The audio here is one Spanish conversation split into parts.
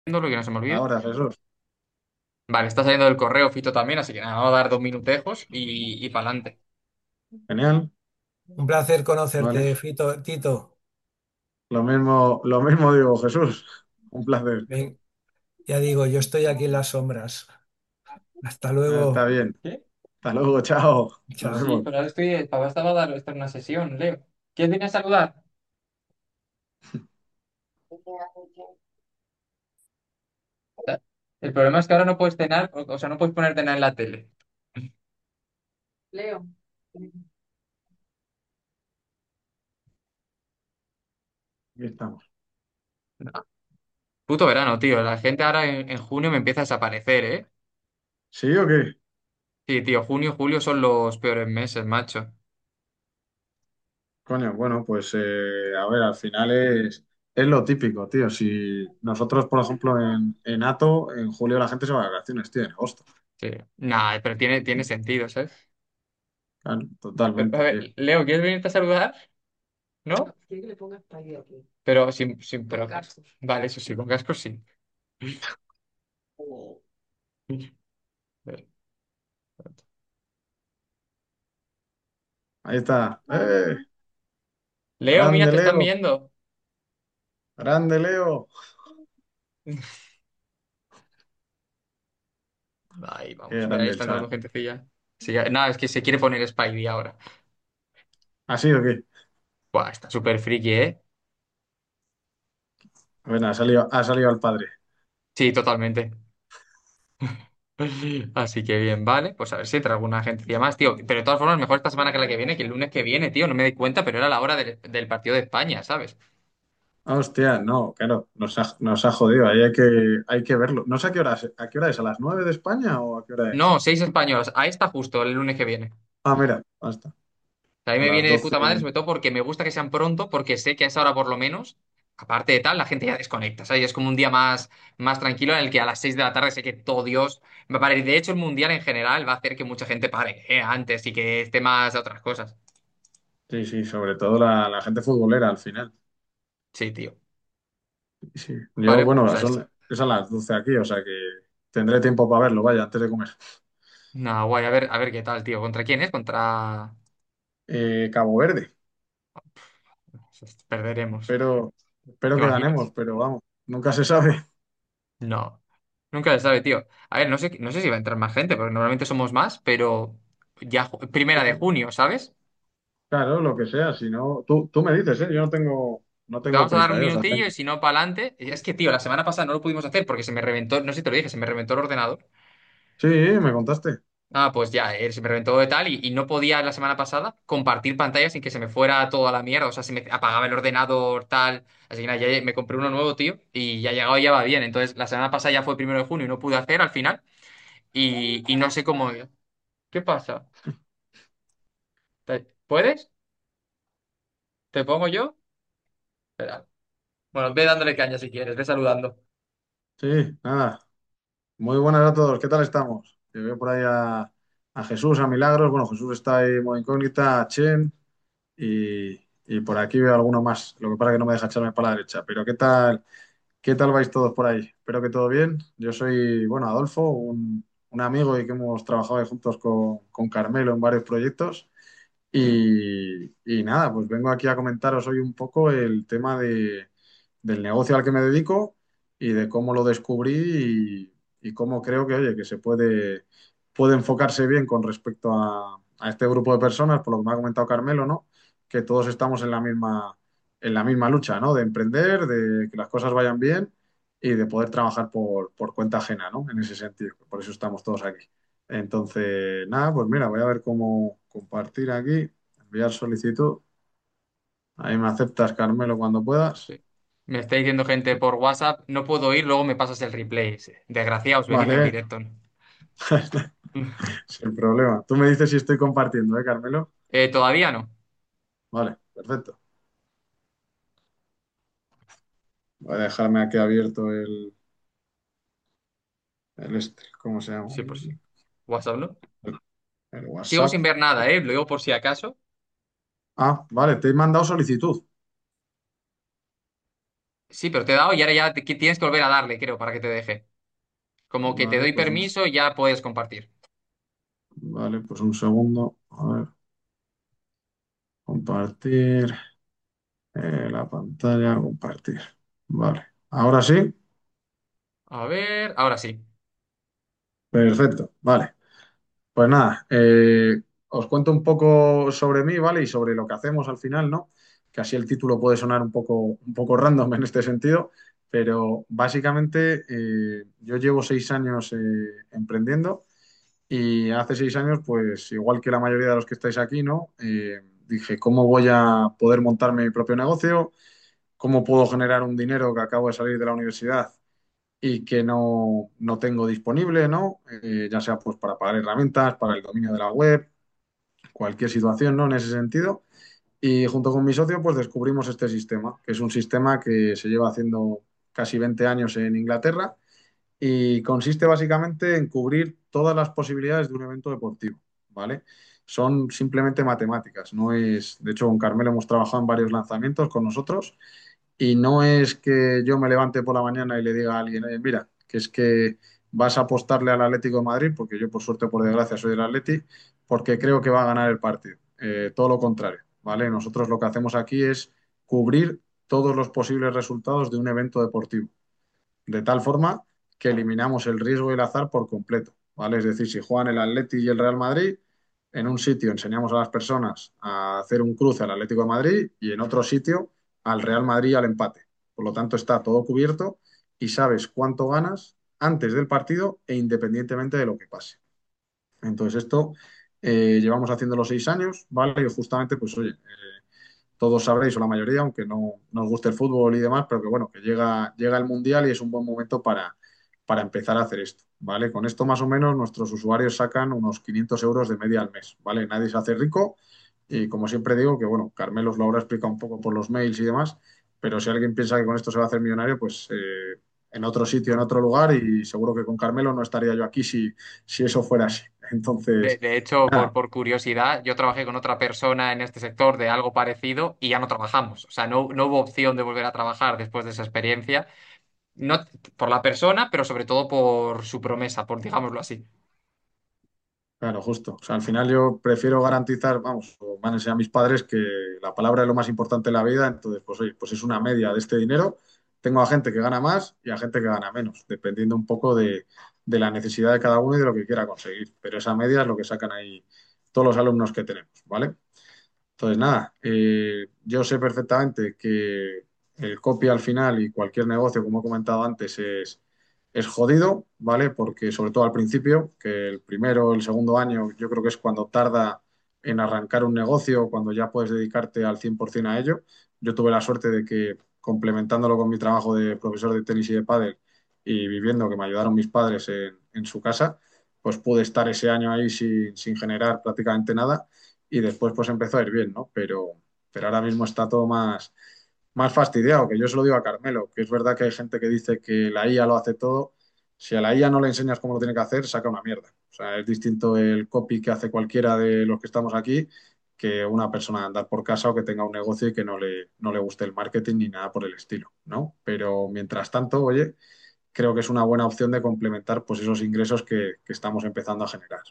lo que no se me olvide. Ahora, Jesús. Vale, está saliendo del correo Fito también, así que nada, vamos a dar 2 minutejos y para adelante. Genial. Un placer Vale. conocerte, Fito, Tito. Lo mismo digo, Jesús. Un placer. Ven, ya digo, yo estoy aquí en las sombras. Hasta Está luego. bien. ¿Qué? Hasta luego, chao. Nos Sí, Chao. vemos. pero ahora estoy. El papá estaba a dar esta es una sesión, Leo. ¿Quién viene a saludar? El problema es que ahora no puedes cenar, o sea, no puedes poner nada en la tele. Leo. Aquí estamos. No. Puto verano, tío. La gente ahora en junio me empieza a desaparecer, ¿eh? ¿Sí o qué? Sí, tío, junio y julio son los peores meses, macho. Coño, bueno, pues a ver, al final es lo típico, tío. Si nosotros, por ejemplo, en Ato, en julio la gente se va de vacaciones, tío, en agosto. Sí. Nah, pero tiene sentido, ¿sabes? Claro, Pero, a totalmente, tío. ver, Leo, ¿quieres venirte a saludar? ¿No? Quiere que le pongas spray aquí. Pero sin pero. Con cascos. Vale, eso sí, con cascos sí. Oh. Ahí está. Leo, mira, Grande te están Leo, viendo. grande Leo. Ahí Qué vamos. Mira, ahí grande el están dando chaval. gentecilla. Sí, nada, es que se quiere poner Spidey ahora. ¿Así o qué? Buah, está súper friki, ¿eh? Bueno, ha salido al padre. Sí, totalmente. Así que bien, vale. Pues a ver si entra alguna gentecilla más, tío. Pero de todas formas, mejor esta semana que la que viene, que el lunes que viene, tío. No me di cuenta, pero era la hora del partido de España, ¿sabes? Hostia, no, claro, nos ha jodido. Ahí hay que verlo. No sé a qué hora es, ¿a las 9 de España o a qué hora es? No, 6 españolas. Ahí está justo el lunes que viene. Ah, mira, basta. A mí A me las viene de 12. puta madre, sobre todo porque me gusta que sean pronto, porque sé que a esa hora por lo menos, aparte de tal, la gente ya desconecta, ¿sabes? Y es como un día más tranquilo en el que a las 6 de la tarde sé que todo Dios va a parar. Y de hecho, el mundial en general va a hacer que mucha gente pare antes y que esté más a otras cosas. Sí, sí, sobre todo la gente futbolera al final. Sí, tío. Sí, yo, Vale, pues bueno, a eso. es a las 12 aquí, o sea que tendré tiempo para verlo, vaya, antes de comer. No, guay, a ver qué tal, tío. ¿Contra quién es? Contra. Cabo Verde, Perderemos. espero ¿Te que ganemos, imaginas? pero vamos, nunca se sabe. No. Nunca se sabe, tío. A ver, no sé si va a entrar más gente, porque normalmente somos más, pero ya primera de junio, ¿sabes? Claro, lo que sea, si no, tú me dices, ¿eh? Yo no Le tengo vamos a dar un prisa, ¿eh? O sea, minutillo y si no, para adelante. Es que, tío, la semana pasada no lo pudimos hacer porque se me reventó, no sé si te lo dije, se me reventó el ordenador. sí, me contaste. Ah, pues ya, se me reventó de tal y no podía la semana pasada compartir pantalla sin que se me fuera toda la mierda. O sea, se me apagaba el ordenador, tal. Así que nada, ya me compré uno nuevo, tío, y ya ha llegado y ya va bien. Entonces, la semana pasada ya fue 1 de junio y no pude hacer al final. Y no sé cómo. ¿Qué pasa? ¿Puedes? ¿Te pongo yo? Espera. Bueno, ve dándole caña si quieres, ve saludando. Sí, nada, muy buenas a todos, ¿qué tal estamos? Que veo por ahí a Jesús, a Milagros, bueno, Jesús está ahí muy incógnita, a Chen y por aquí veo alguno más, lo que pasa es que no me deja echarme para la derecha, pero qué tal vais todos por ahí? Espero que todo bien. Yo soy, bueno, Adolfo, un amigo y que hemos trabajado ahí juntos con Carmelo en varios proyectos. Y nada, pues vengo aquí a comentaros hoy un poco el tema del negocio al que me dedico y de cómo lo descubrí y cómo creo que, oye, que puede enfocarse bien con respecto a este grupo de personas, por lo que me ha comentado Carmelo, ¿no? Que todos estamos en la misma lucha, ¿no? De emprender, de que las cosas vayan bien y de poder trabajar por cuenta ajena, ¿no? En ese sentido. Por eso estamos todos aquí. Entonces, nada, pues mira, voy a ver cómo compartir aquí, enviar solicitud. Ahí me aceptas, Carmelo, cuando puedas. Sí. Me está diciendo gente por WhatsApp, no puedo ir, luego me pasas el replay. Sí. Desgraciados, venid al Vale, directo. sin problema. Tú me dices si estoy compartiendo, ¿eh, Carmelo? Todavía no. Vale, perfecto. Voy a dejarme aquí abierto ¿cómo se llama? Sí, pues sí. WhatsApp, ¿no? El Sigo sin WhatsApp. ver nada, ¿eh? Lo digo por si acaso. Ah, vale, te he mandado solicitud. Sí, pero te he dado y ahora ya que tienes que volver a darle, creo, para que te deje. Como que te Vale, doy pues permiso y ya puedes compartir. vale, pues un segundo. A ver, compartir la pantalla, compartir. Vale, ahora sí. A ver, ahora sí. Perfecto, vale. Pues nada, os cuento un poco sobre mí, ¿vale? Y sobre lo que hacemos al final, ¿no? Que así el título puede sonar un poco random en este sentido, pero básicamente yo llevo 6 años emprendiendo y hace 6 años, pues igual que la mayoría de los que estáis aquí, ¿no? Dije, ¿cómo voy a poder montarme mi propio negocio? ¿Cómo puedo generar un dinero que acabo de salir de la universidad y que no tengo disponible, ¿no? Ya sea pues para pagar herramientas, para el dominio de la web, cualquier situación, ¿no? En ese sentido. Y junto con mi socio, pues descubrimos este sistema, que es un sistema que se lleva haciendo casi 20 años en Inglaterra y consiste básicamente en cubrir todas las posibilidades de un evento deportivo, ¿vale? Son simplemente matemáticas, no es, de hecho, con Carmelo hemos trabajado en varios lanzamientos con nosotros y no es que yo me levante por la mañana y le diga a alguien, mira, que es que vas a apostarle al Atlético de Madrid, porque yo por suerte, por desgracia, soy del Atleti, porque creo que va a ganar el partido. Todo lo contrario, ¿vale? Nosotros lo que hacemos aquí es cubrir todos los posibles resultados de un evento deportivo de tal forma que eliminamos el riesgo y el azar por completo, ¿vale? Es decir, si juegan el Atleti y el Real Madrid, en un sitio enseñamos a las personas a hacer un cruce al Atlético de Madrid y en otro sitio al Real Madrid al empate. Por lo tanto, está todo cubierto y sabes cuánto ganas antes del partido e independientemente de lo que pase. Entonces, esto llevamos haciendo los 6 años, ¿vale? Y justamente, pues oye, todos sabréis, o la mayoría, aunque no os guste el fútbol y demás, pero que bueno, que llega el Mundial y es un buen momento para empezar a hacer esto, ¿vale? Con esto más o menos nuestros usuarios sacan unos 500 euros de media al mes, ¿vale? Nadie se hace rico y como siempre digo, que bueno, Carmelo os lo habrá explicado un poco por los mails y demás, pero si alguien piensa que con esto se va a hacer millonario, pues en otro sitio, en otro lugar y seguro que con Carmelo no estaría yo aquí si eso fuera así. Entonces, De hecho, nada, por curiosidad, yo trabajé con otra persona en este sector de algo parecido y ya no trabajamos. O sea, no hubo opción de volver a trabajar después de esa experiencia. No por la persona, pero sobre todo por su promesa, por digámoslo así. claro, justo. O sea, al final yo prefiero garantizar, vamos, o me han enseñado mis padres que la palabra es lo más importante en la vida, entonces, pues oye, pues es una media de este dinero. Tengo a gente que gana más y a gente que gana menos, dependiendo un poco de la necesidad de cada uno y de lo que quiera conseguir. Pero esa media es lo que sacan ahí todos los alumnos que tenemos, ¿vale? Entonces, nada, yo sé perfectamente que el copy al final y cualquier negocio, como he comentado antes, es jodido, ¿vale? Porque sobre todo al principio, que el primero, el segundo año, yo creo que es cuando tarda en arrancar un negocio, cuando ya puedes dedicarte al 100% a ello. Yo tuve la suerte de que complementándolo con mi trabajo de profesor de tenis y de pádel y viviendo, que me ayudaron mis padres en su casa, pues pude estar ese año ahí sin generar prácticamente nada y después pues empezó a ir bien, ¿no? Pero ahora mismo está todo más fastidiado, que yo se lo digo a Carmelo, que es verdad que hay gente que dice que la IA lo hace todo. Si a la IA no le enseñas cómo lo tiene que hacer, saca una mierda. O sea, es distinto el copy que hace cualquiera de los que estamos aquí que una persona andar por casa o que tenga un negocio y que no le guste el marketing ni nada por el estilo, ¿no? Pero mientras tanto, oye, creo que es una buena opción de complementar pues esos ingresos que estamos empezando a generar.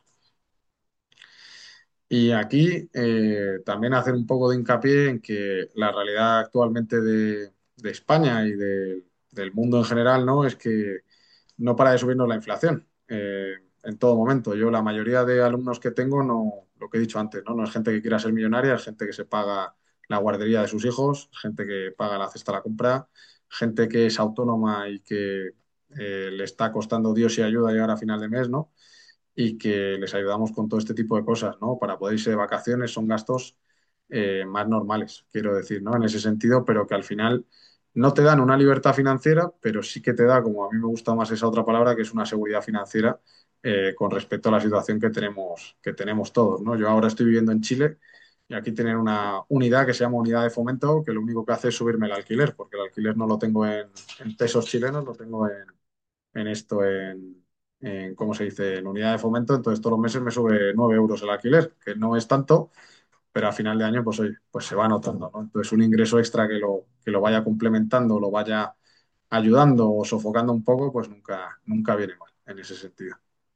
Y aquí también hacer un poco de hincapié en que la realidad actualmente de España y del mundo en general, ¿no? Es que no para de subirnos la inflación en todo momento. Yo, la mayoría de alumnos que tengo, no, lo que he dicho antes, ¿no? No es gente que quiera ser millonaria, es gente que se paga la guardería de sus hijos, gente que paga la cesta de la compra, gente que es autónoma y que le está costando Dios y ayuda llegar a final de mes, ¿no? Y que les ayudamos con todo este tipo de cosas, ¿no? Para poder irse de vacaciones son gastos más normales, quiero decir, ¿no? En ese sentido, pero que al final no te dan una libertad financiera, pero sí que te da, como a mí me gusta más esa otra palabra, que es una seguridad financiera con respecto a la situación que tenemos todos, ¿no? Yo ahora estoy viviendo en Chile y aquí tienen una unidad que se llama unidad de fomento, que lo único que hace es subirme el alquiler, porque el alquiler no lo tengo en pesos chilenos, lo tengo en esto, ¿cómo se dice?, en unidad de fomento, entonces todos los meses me sube 9 euros el alquiler, que no es tanto, pero a final de año, pues oye, pues se va notando, ¿no? Entonces un ingreso extra que lo vaya complementando, lo vaya ayudando o sofocando un poco, pues nunca viene mal en ese sentido.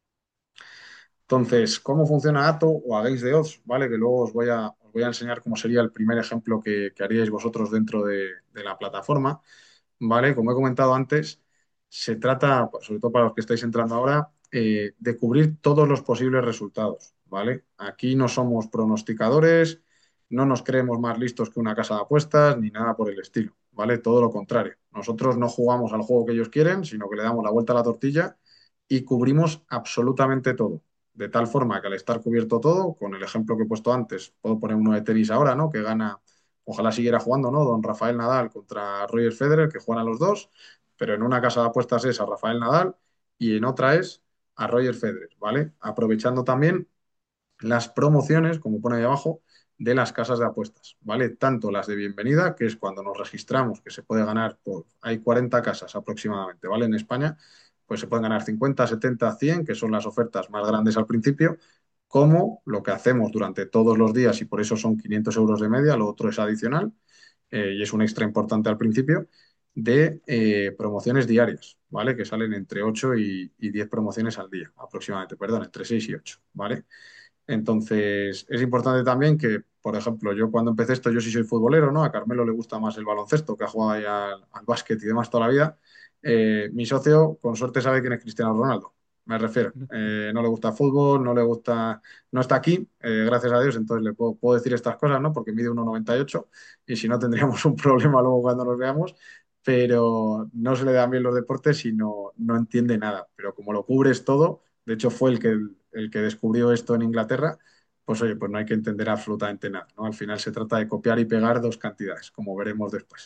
Entonces, ¿cómo funciona Ato o Against the Odds? ¿Vale? Que luego os voy a enseñar cómo sería el primer ejemplo que haríais vosotros dentro de la plataforma. ¿Vale? Como he comentado antes, se trata, pues, sobre todo para los que estáis entrando ahora, de cubrir todos los posibles resultados. ¿Vale? Aquí no somos pronosticadores, no nos creemos más listos que una casa de apuestas ni nada por el estilo. ¿Vale? Todo lo contrario. Nosotros no jugamos al juego que ellos quieren, sino que le damos la vuelta a la tortilla y cubrimos absolutamente todo. De tal forma que al estar cubierto todo, con el ejemplo que he puesto antes, puedo poner uno de tenis ahora, ¿no? Que gana, ojalá siguiera jugando, ¿no? Don Rafael Nadal contra Roger Federer, que juegan a los dos, pero en una casa de apuestas es a Rafael Nadal y en otra es a Roger Federer, ¿vale? Aprovechando también las promociones, como pone ahí abajo, de las casas de apuestas, ¿vale? Tanto las de bienvenida, que es cuando nos registramos, que se puede ganar, hay 40 casas aproximadamente, ¿vale? En España, pues se pueden ganar 50, 70, 100, que son las ofertas más grandes al principio, como lo que hacemos durante todos los días, y por eso son 500 euros de media, lo otro es adicional, y es un extra importante al principio, de promociones diarias, ¿vale? Que salen entre 8 y 10 promociones al día, aproximadamente, perdón, entre 6 y 8, ¿vale? Entonces, es importante también que, por ejemplo, yo cuando empecé esto, yo sí soy futbolero, ¿no? A Carmelo le gusta más el baloncesto, que ha jugado ahí al básquet y demás toda la vida. Mi socio, con suerte, sabe quién es Cristiano Ronaldo, me refiero. No le gusta fútbol, no le gusta, no está aquí, gracias a Dios, entonces le puedo decir estas cosas, ¿no? Porque mide 1,98 y si no tendríamos un problema luego cuando nos veamos, pero no se le dan bien los deportes y no entiende nada. Pero como lo cubres todo, de hecho fue el que descubrió esto en Inglaterra, pues oye, pues no hay que entender absolutamente nada, ¿no? Al final se trata de copiar y pegar dos cantidades, como veremos después.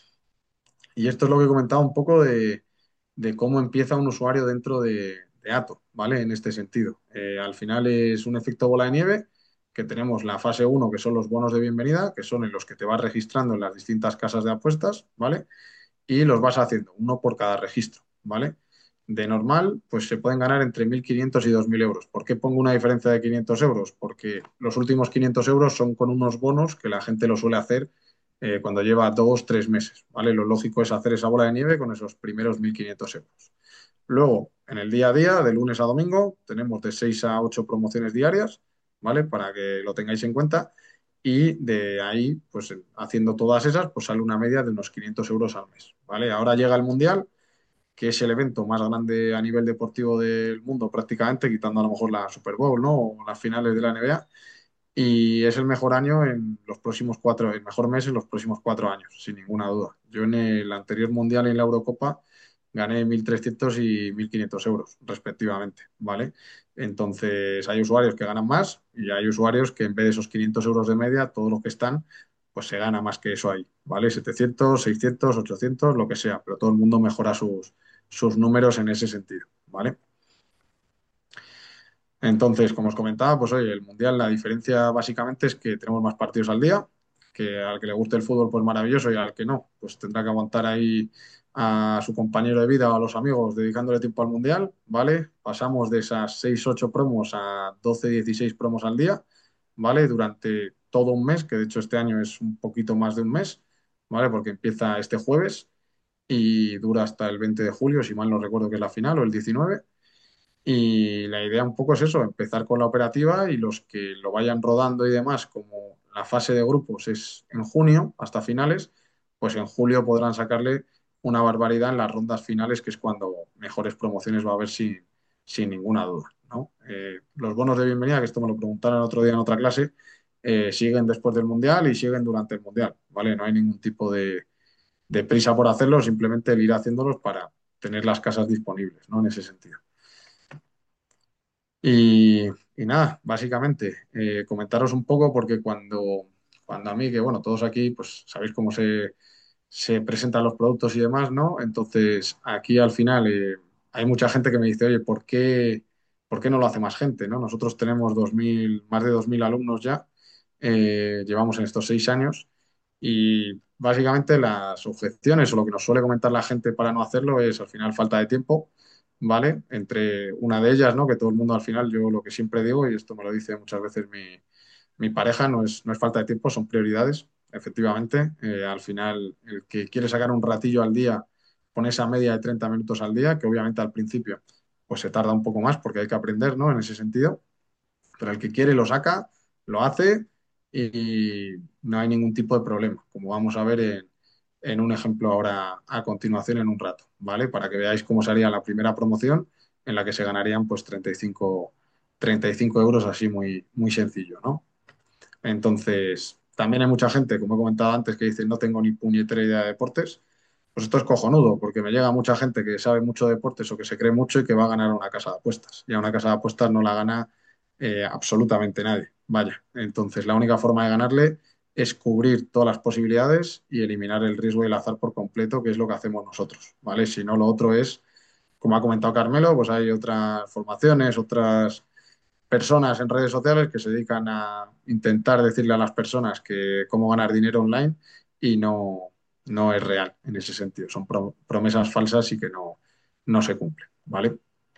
Y esto es lo que he comentado un poco de cómo empieza un usuario dentro de Ato, ¿vale? En este sentido. Al final es un efecto bola de nieve, que tenemos la fase uno que son los bonos de bienvenida, que son en los que te vas registrando en las distintas casas de apuestas, ¿vale? Y los vas haciendo, uno por cada registro, ¿vale? De normal, pues se pueden ganar entre 1.500 y 2.000 euros. ¿Por qué pongo una diferencia de 500 euros? Porque los últimos 500 euros son con unos bonos que la gente lo suele hacer cuando lleva 2, 3 meses, ¿vale? Lo lógico es hacer esa bola de nieve con esos primeros 1.500 euros. Luego, en el día a día, de lunes a domingo, tenemos de 6 a 8 promociones diarias, ¿vale? Para que lo tengáis en cuenta. Y de ahí, pues haciendo todas esas, pues sale una media de unos 500 euros al mes, ¿vale? Ahora llega el Mundial, que es el evento más grande a nivel deportivo del mundo prácticamente, quitando a lo mejor la Super Bowl, ¿no? O las finales de la NBA. Y es el mejor año en los próximos 4, el mejor mes en los próximos 4 años, sin ninguna duda. Yo en el anterior Mundial en la Eurocopa gané 1.300 y 1.500 euros, respectivamente, ¿vale? Entonces hay usuarios que ganan más y hay usuarios que en vez de esos 500 euros de media, todo lo que están, pues se gana más que eso ahí, ¿vale? 700, 600, 800, lo que sea, pero todo el mundo mejora sus números en ese sentido, ¿vale? Entonces, como os comentaba, pues oye, el Mundial, la diferencia básicamente es que tenemos más partidos al día, que al que le guste el fútbol, pues maravilloso, y al que no, pues tendrá que aguantar ahí a su compañero de vida o a los amigos dedicándole tiempo al Mundial, ¿vale? Pasamos de esas 6 8 promos a 12 16 promos al día, ¿vale? Durante todo un mes, que de hecho este año es un poquito más de un mes, ¿vale? Porque empieza este jueves y dura hasta el 20 de julio, si mal no recuerdo que es la final, o el 19. Y la idea un poco es eso, empezar con la operativa y los que lo vayan rodando y demás, como la fase de grupos es en junio hasta finales, pues en julio podrán sacarle una barbaridad en las rondas finales, que es cuando mejores promociones va a haber sin ninguna duda, ¿no? Los bonos de bienvenida, que esto me lo preguntaron el otro día en otra clase, siguen después del Mundial y siguen durante el Mundial, ¿vale? No hay ningún tipo de prisa por hacerlo, simplemente el ir haciéndolos para tener las casas disponibles, ¿no? En ese sentido. Y nada, básicamente, comentaros un poco porque cuando a mí, que bueno, todos aquí, pues sabéis cómo se presentan los productos y demás, ¿no? Entonces, aquí al final hay mucha gente que me dice, oye, ¿por qué no lo hace más gente, ¿no? Nosotros tenemos 2.000 más de 2.000 alumnos ya, llevamos en estos 6 años y básicamente las objeciones o lo que nos suele comentar la gente para no hacerlo es al final falta de tiempo, ¿vale? Entre una de ellas, ¿no? Que todo el mundo al final, yo lo que siempre digo, y esto me lo dice muchas veces mi pareja, no es falta de tiempo, son prioridades. efectivamente. Al final, el que quiere sacar un ratillo al día, pone esa media de 30 minutos al día, que obviamente al principio pues se tarda un poco más porque hay que aprender, ¿no? En ese sentido, pero el que quiere lo saca, lo hace y no hay ningún tipo de problema, como vamos a ver en un ejemplo ahora a continuación en un rato, ¿vale? Para que veáis cómo sería la primera promoción en la que se ganarían pues 35 euros así muy, muy sencillo, ¿no? Entonces, también hay mucha gente, como he comentado antes, que dice no tengo ni puñetera idea de deportes. Pues esto es cojonudo, porque me llega mucha gente que sabe mucho de deportes o que se cree mucho y que va a ganar una casa de apuestas. Y a una casa de apuestas no la gana absolutamente nadie. Vaya, entonces la única forma de ganarle es cubrir todas las posibilidades y eliminar el riesgo del azar por completo, que es lo que hacemos nosotros, ¿vale? Si no, lo otro es, como ha comentado Carmelo, pues hay otras formaciones, otras personas en redes sociales que se dedican a intentar decirle a las personas que cómo ganar dinero online y no es real en ese sentido. Son promesas falsas y que no se cumplen, ¿vale?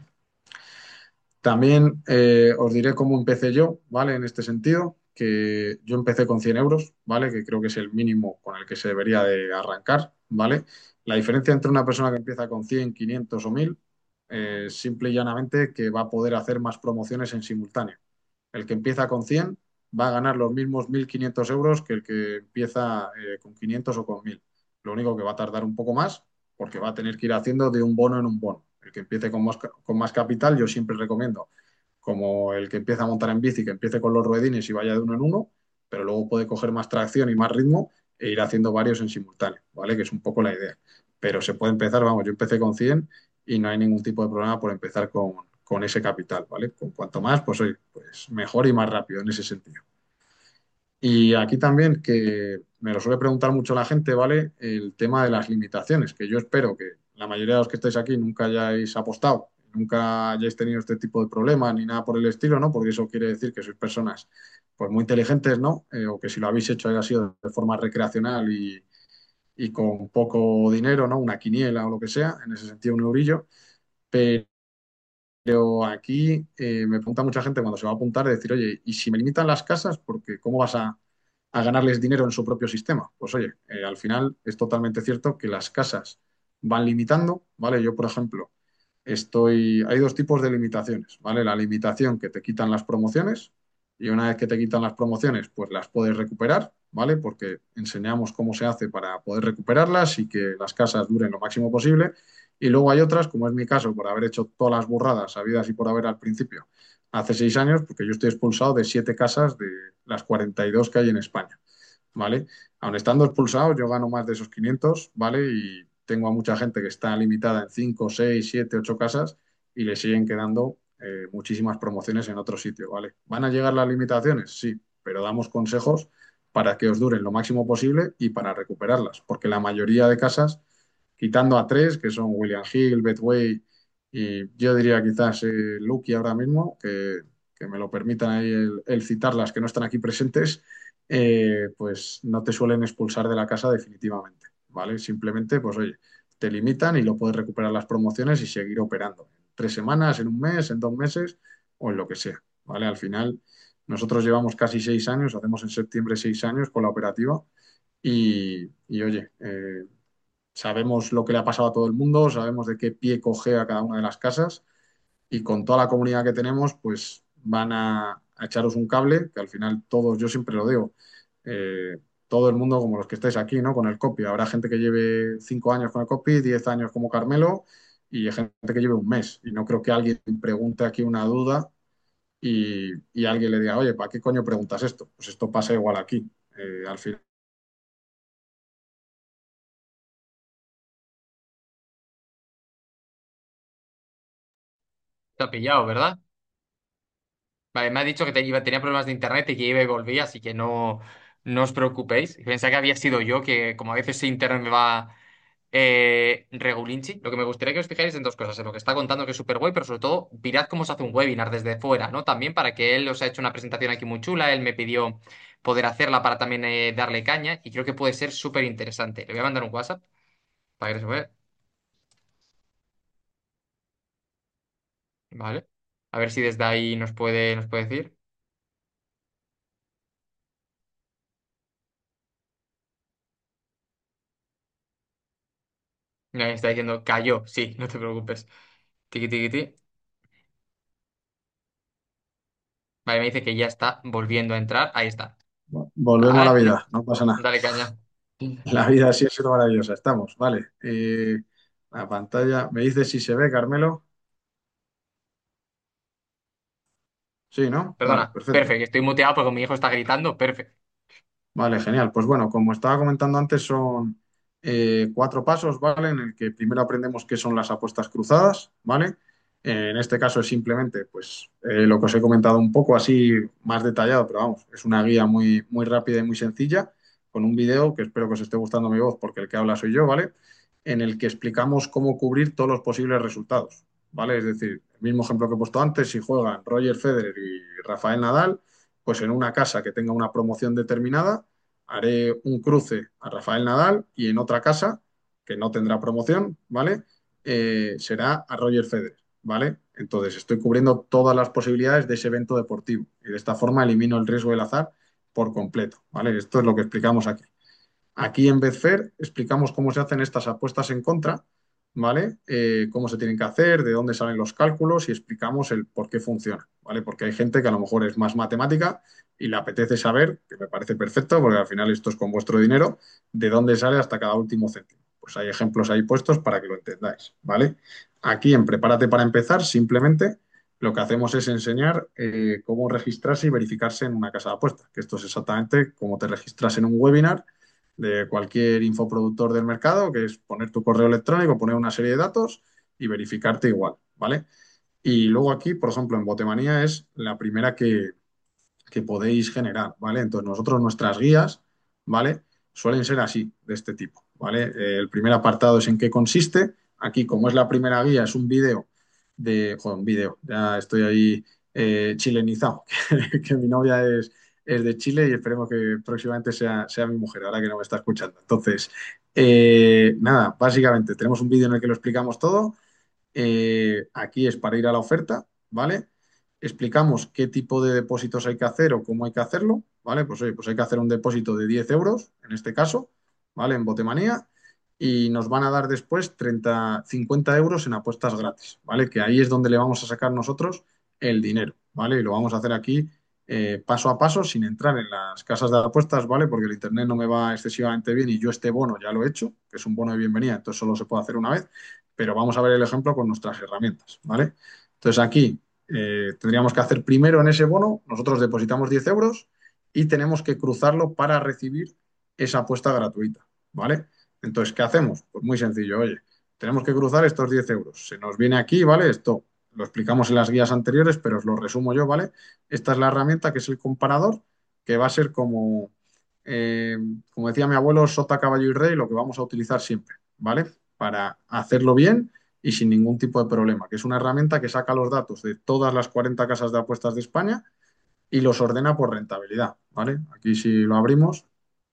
También os diré cómo empecé yo, ¿vale? En este sentido, que yo empecé con 100 euros, ¿vale? Que creo que es el mínimo con el que se debería de arrancar, ¿vale? La diferencia entre una persona que empieza con 100, 500 o 1000 es simple y llanamente que va a poder hacer más promociones en simultáneo. El que empieza con 100 va a ganar los mismos 1.500 euros que el que empieza con 500 o con 1000. Lo único que va a tardar un poco más porque va a tener que ir haciendo de un bono en un bono. El que empiece con más capital, yo siempre recomiendo, como el que empieza a montar en bici, que empiece con los ruedines y vaya de uno en uno, pero luego puede coger más tracción y más ritmo e ir haciendo varios en simultáneo, ¿vale? Que es un poco la idea. Pero se puede empezar, vamos, yo empecé con 100 y no hay ningún tipo de problema por empezar con ese capital, ¿vale? Con cuanto más, pues, oye, pues mejor y más rápido en ese sentido. Y aquí también, que me lo suele preguntar mucho la gente, ¿vale? El tema de las limitaciones, que yo espero que la mayoría de los que estáis aquí nunca hayáis apostado, nunca hayáis tenido este tipo de problemas ni nada por el estilo, ¿no? Porque eso quiere decir que sois personas pues muy inteligentes, ¿no? O que si lo habéis hecho haya sido de forma recreacional y con poco dinero, ¿no? Una quiniela o lo que sea, en ese sentido un eurillo. Pero aquí me pregunta mucha gente cuando se va a apuntar de decir, oye, ¿y si me limitan las casas? Porque ¿cómo vas a ganarles dinero en su propio sistema? Pues oye, al final es totalmente cierto que las casas van limitando, ¿vale? Yo, por ejemplo, hay dos tipos de limitaciones, ¿vale? La limitación que te quitan las promociones y una vez que te quitan las promociones, pues las puedes recuperar, ¿vale? Porque enseñamos cómo se hace para poder recuperarlas y que las casas duren lo máximo posible. Y luego hay otras, como es mi caso, por haber hecho todas las burradas habidas y por haber al principio, hace 6 años, porque yo estoy expulsado de 7 casas de las 42 que hay en España, ¿vale? Aun estando expulsado, yo gano más de esos 500, ¿vale? Y tengo a mucha gente que está limitada en 5, 6, 7, 8 casas y le siguen quedando muchísimas promociones en otro sitio, ¿vale? ¿Van a llegar las limitaciones? Sí, pero damos consejos para que os duren lo máximo posible y para recuperarlas, porque la mayoría de casas, quitando a tres, que son William Hill, Betway y yo diría quizás Lucky ahora mismo, que me lo permitan ahí el citarlas que no están aquí presentes, pues no te suelen expulsar de la casa definitivamente, ¿vale? Simplemente, pues oye, te limitan y lo puedes recuperar las promociones y seguir operando. En 3 semanas, en un mes, en 2 meses o en lo que sea, ¿vale? Al final, nosotros llevamos casi 6 años, hacemos en septiembre 6 años con la operativa y oye, sabemos lo que le ha pasado a todo el mundo, sabemos de qué pie coge a cada una de las casas y con toda la comunidad que tenemos, pues van a echaros un cable, que al final todos, yo siempre lo digo, todo el mundo como los que estáis aquí, ¿no? Con el copy. Habrá gente que lleve 5 años con el copy, 10 años como Carmelo y gente que lleve un mes. Y no creo que alguien pregunte aquí una duda y alguien le diga, oye, ¿para qué coño preguntas esto? Pues esto pasa igual aquí. Al final. Te ha pillado, ¿verdad? Vale, me ha dicho que tenía problemas de internet y que iba y volvía, así que no os preocupéis. Pensaba que había sido yo, que como a veces ese internet me va regulinchi. Lo que me gustaría que os fijáis en dos cosas, en lo que está contando, que es súper guay, pero sobre todo, mirad cómo se hace un webinar desde fuera, ¿no? También para que él os ha hecho una presentación aquí muy chula, él me pidió poder hacerla para también darle caña y creo que puede ser súper interesante. Le voy a mandar un WhatsApp para que se vea, ¿vale? A ver si desde ahí nos puede decir. Me está diciendo, cayó. Sí, no te preocupes. Tiki, tiki, ti. Vale, me dice que ya está volviendo a entrar. Ahí está. Volvemos a la Ah, vida, no pasa nada. dale caña. La vida sí ha sido maravillosa. Estamos, vale. La pantalla, ¿me dices si se ve, Carmelo? Sí, ¿no? Vale, Perdona. perfecto. Perfecto, estoy muteado porque mi hijo está gritando. Perfecto. Vale, genial. Pues bueno, como estaba comentando antes, son cuatro pasos, ¿vale? En el que primero aprendemos qué son las apuestas cruzadas, ¿vale? En este caso es simplemente, pues, lo que os he comentado un poco así más detallado, pero vamos, es una guía muy, muy rápida y muy sencilla, con un video que espero que os esté gustando mi voz, porque el que habla soy yo, ¿vale? En el que explicamos cómo cubrir todos los posibles resultados, ¿vale? Es decir, el mismo ejemplo que he puesto antes, si juegan Roger Federer y Rafael Nadal, pues en una casa que tenga una promoción determinada, haré un cruce a Rafael Nadal y en otra casa, que no tendrá promoción, ¿vale? Será a Roger Federer, ¿vale? Entonces estoy cubriendo todas las posibilidades de ese evento deportivo y de esta forma elimino el riesgo del azar por completo, ¿vale? Esto es lo que explicamos aquí. Aquí en Betfair explicamos cómo se hacen estas apuestas en contra, ¿vale? Cómo se tienen que hacer, de dónde salen los cálculos y explicamos el por qué funciona, ¿vale? Porque hay gente que a lo mejor es más matemática y le apetece saber, que me parece perfecto, porque al final esto es con vuestro dinero, de dónde sale hasta cada último céntimo. Pues hay ejemplos ahí puestos para que lo entendáis, ¿vale? Aquí en Prepárate para empezar, simplemente lo que hacemos es enseñar cómo registrarse y verificarse en una casa de apuestas, que esto es exactamente como te registras en un webinar de cualquier infoproductor del mercado, que es poner tu correo electrónico, poner una serie de datos y verificarte igual, ¿vale? Y luego aquí, por ejemplo, en Botemanía es la primera que podéis generar, ¿vale? Entonces nosotros nuestras guías, ¿vale? Suelen ser así, de este tipo, ¿vale? El primer apartado es en qué consiste. Aquí, como es la primera guía, es un vídeo joder, un vídeo, ya estoy ahí chilenizado, que mi novia es de Chile y esperemos que próximamente sea mi mujer, ahora que no me está escuchando. Entonces, nada, básicamente tenemos un vídeo en el que lo explicamos todo. Aquí es para ir a la oferta, ¿vale? Explicamos qué tipo de depósitos hay que hacer o cómo hay que hacerlo, ¿vale? Pues, oye, pues hay que hacer un depósito de 10 euros, en este caso, ¿vale? En Botemanía, y nos van a dar después 50 euros en apuestas gratis, ¿vale? Que ahí es donde le vamos a sacar nosotros el dinero, ¿vale? Y lo vamos a hacer aquí paso a paso, sin entrar en las casas de apuestas, ¿vale? Porque el internet no me va excesivamente bien y yo este bono ya lo he hecho, que es un bono de bienvenida, entonces solo se puede hacer una vez, pero vamos a ver el ejemplo con nuestras herramientas, ¿vale? Entonces aquí tendríamos que hacer primero en ese bono, nosotros depositamos 10 euros y tenemos que cruzarlo para recibir esa apuesta gratuita, ¿vale? Entonces, ¿qué hacemos? Pues muy sencillo, oye, tenemos que cruzar estos 10 euros. Se nos viene aquí, ¿vale? Esto lo explicamos en las guías anteriores, pero os lo resumo yo, ¿vale? Esta es la herramienta que es el comparador, que va a ser eh, como decía mi abuelo, sota, caballo y rey, lo que vamos a utilizar siempre, ¿vale? Para hacerlo bien y sin ningún tipo de problema, que es una herramienta que saca los datos de todas las 40 casas de apuestas de España y los ordena por rentabilidad, ¿vale? Aquí si lo abrimos,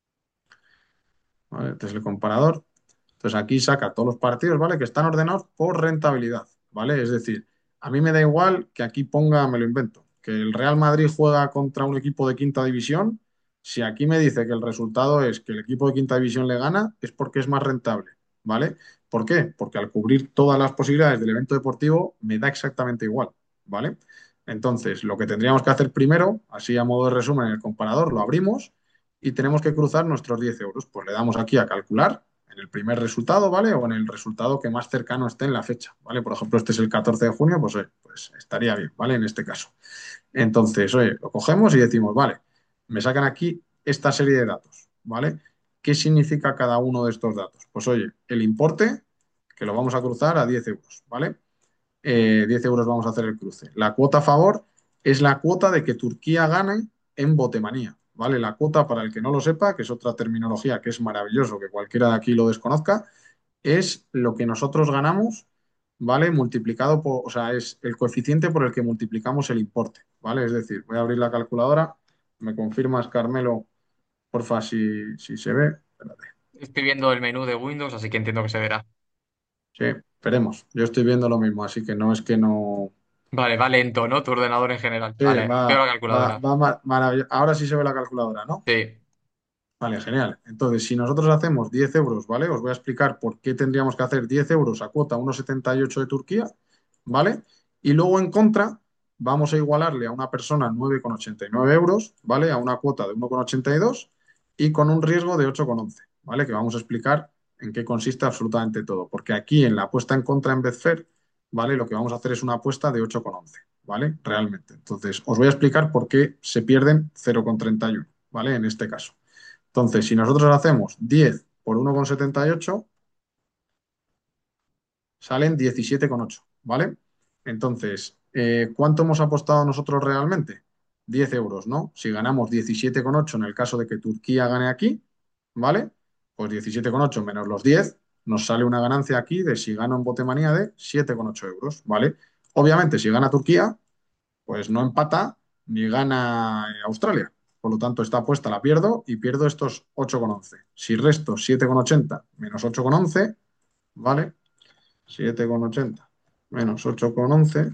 ¿vale? Este es el comparador. Entonces aquí saca todos los partidos, ¿vale? Que están ordenados por rentabilidad, ¿vale? Es decir, a mí me da igual que aquí ponga, me lo invento, que el Real Madrid juega contra un equipo de quinta división. Si aquí me dice que el resultado es que el equipo de quinta división le gana, es porque es más rentable, ¿vale? ¿Por qué? Porque al cubrir todas las posibilidades del evento deportivo me da exactamente igual, ¿vale? Entonces, lo que tendríamos que hacer primero, así a modo de resumen en el comparador, lo abrimos y tenemos que cruzar nuestros 10 euros. Pues le damos aquí a calcular en el primer resultado, ¿vale? O en el resultado que más cercano esté en la fecha, ¿vale? Por ejemplo, este es el 14 de junio, pues estaría bien, ¿vale? En este caso. Entonces, oye, lo cogemos y decimos, vale, me sacan aquí esta serie de datos, ¿vale? ¿Qué significa cada uno de estos datos? Pues oye, el importe, que lo vamos a cruzar a 10 euros, ¿vale? 10 euros vamos a hacer el cruce. La cuota a favor es la cuota de que Turquía gane en botemanía, ¿vale? La cuota, para el que no lo sepa, que es otra terminología que es maravilloso, que cualquiera de aquí lo desconozca, es lo que nosotros ganamos, ¿vale? Multiplicado por, o sea, es el coeficiente por el que multiplicamos el importe, ¿vale? Es decir, voy a abrir la calculadora, me confirmas, Carmelo, porfa, si se ve. Espérate. Estoy viendo el menú de Windows, así que entiendo que se verá. Sí, esperemos. Yo estoy viendo lo mismo, así que no es que no. Vale, va lento, ¿no? Tu ordenador en general. Sí, Vale, veo la calculadora. maravilloso. Ahora sí se ve la calculadora, ¿no? Sí. Vale, genial. Entonces, si nosotros hacemos 10 euros, ¿vale? Os voy a explicar por qué tendríamos que hacer 10 euros a cuota 1,78 de Turquía, ¿vale? Y luego en contra, vamos a igualarle a una persona 9,89 euros, ¿vale? A una cuota de 1,82 y con un riesgo de 8,11, ¿vale? Que vamos a explicar en qué consiste absolutamente todo. Porque aquí en la apuesta en contra en Betfair, ¿vale? Lo que vamos a hacer es una apuesta de 8,11, ¿vale? Realmente. Entonces, os voy a explicar por qué se pierden 0,31, ¿vale? En este caso. Entonces, si nosotros hacemos 10 por 1,78 salen 17,8, ¿vale? Entonces, ¿cuánto hemos apostado nosotros realmente? 10 euros, ¿no? Si ganamos 17,8 en el caso de que Turquía gane aquí, ¿vale? Pues 17,8 menos los 10 nos sale una ganancia aquí de si gano en Botemanía de 7,8 euros, ¿vale? Obviamente, si gana Turquía, pues no empata ni gana Australia. Por lo tanto, esta apuesta la pierdo y pierdo estos 8,11. Si resto 7,80 menos 8,11, ¿vale? 7,80 menos 8,11,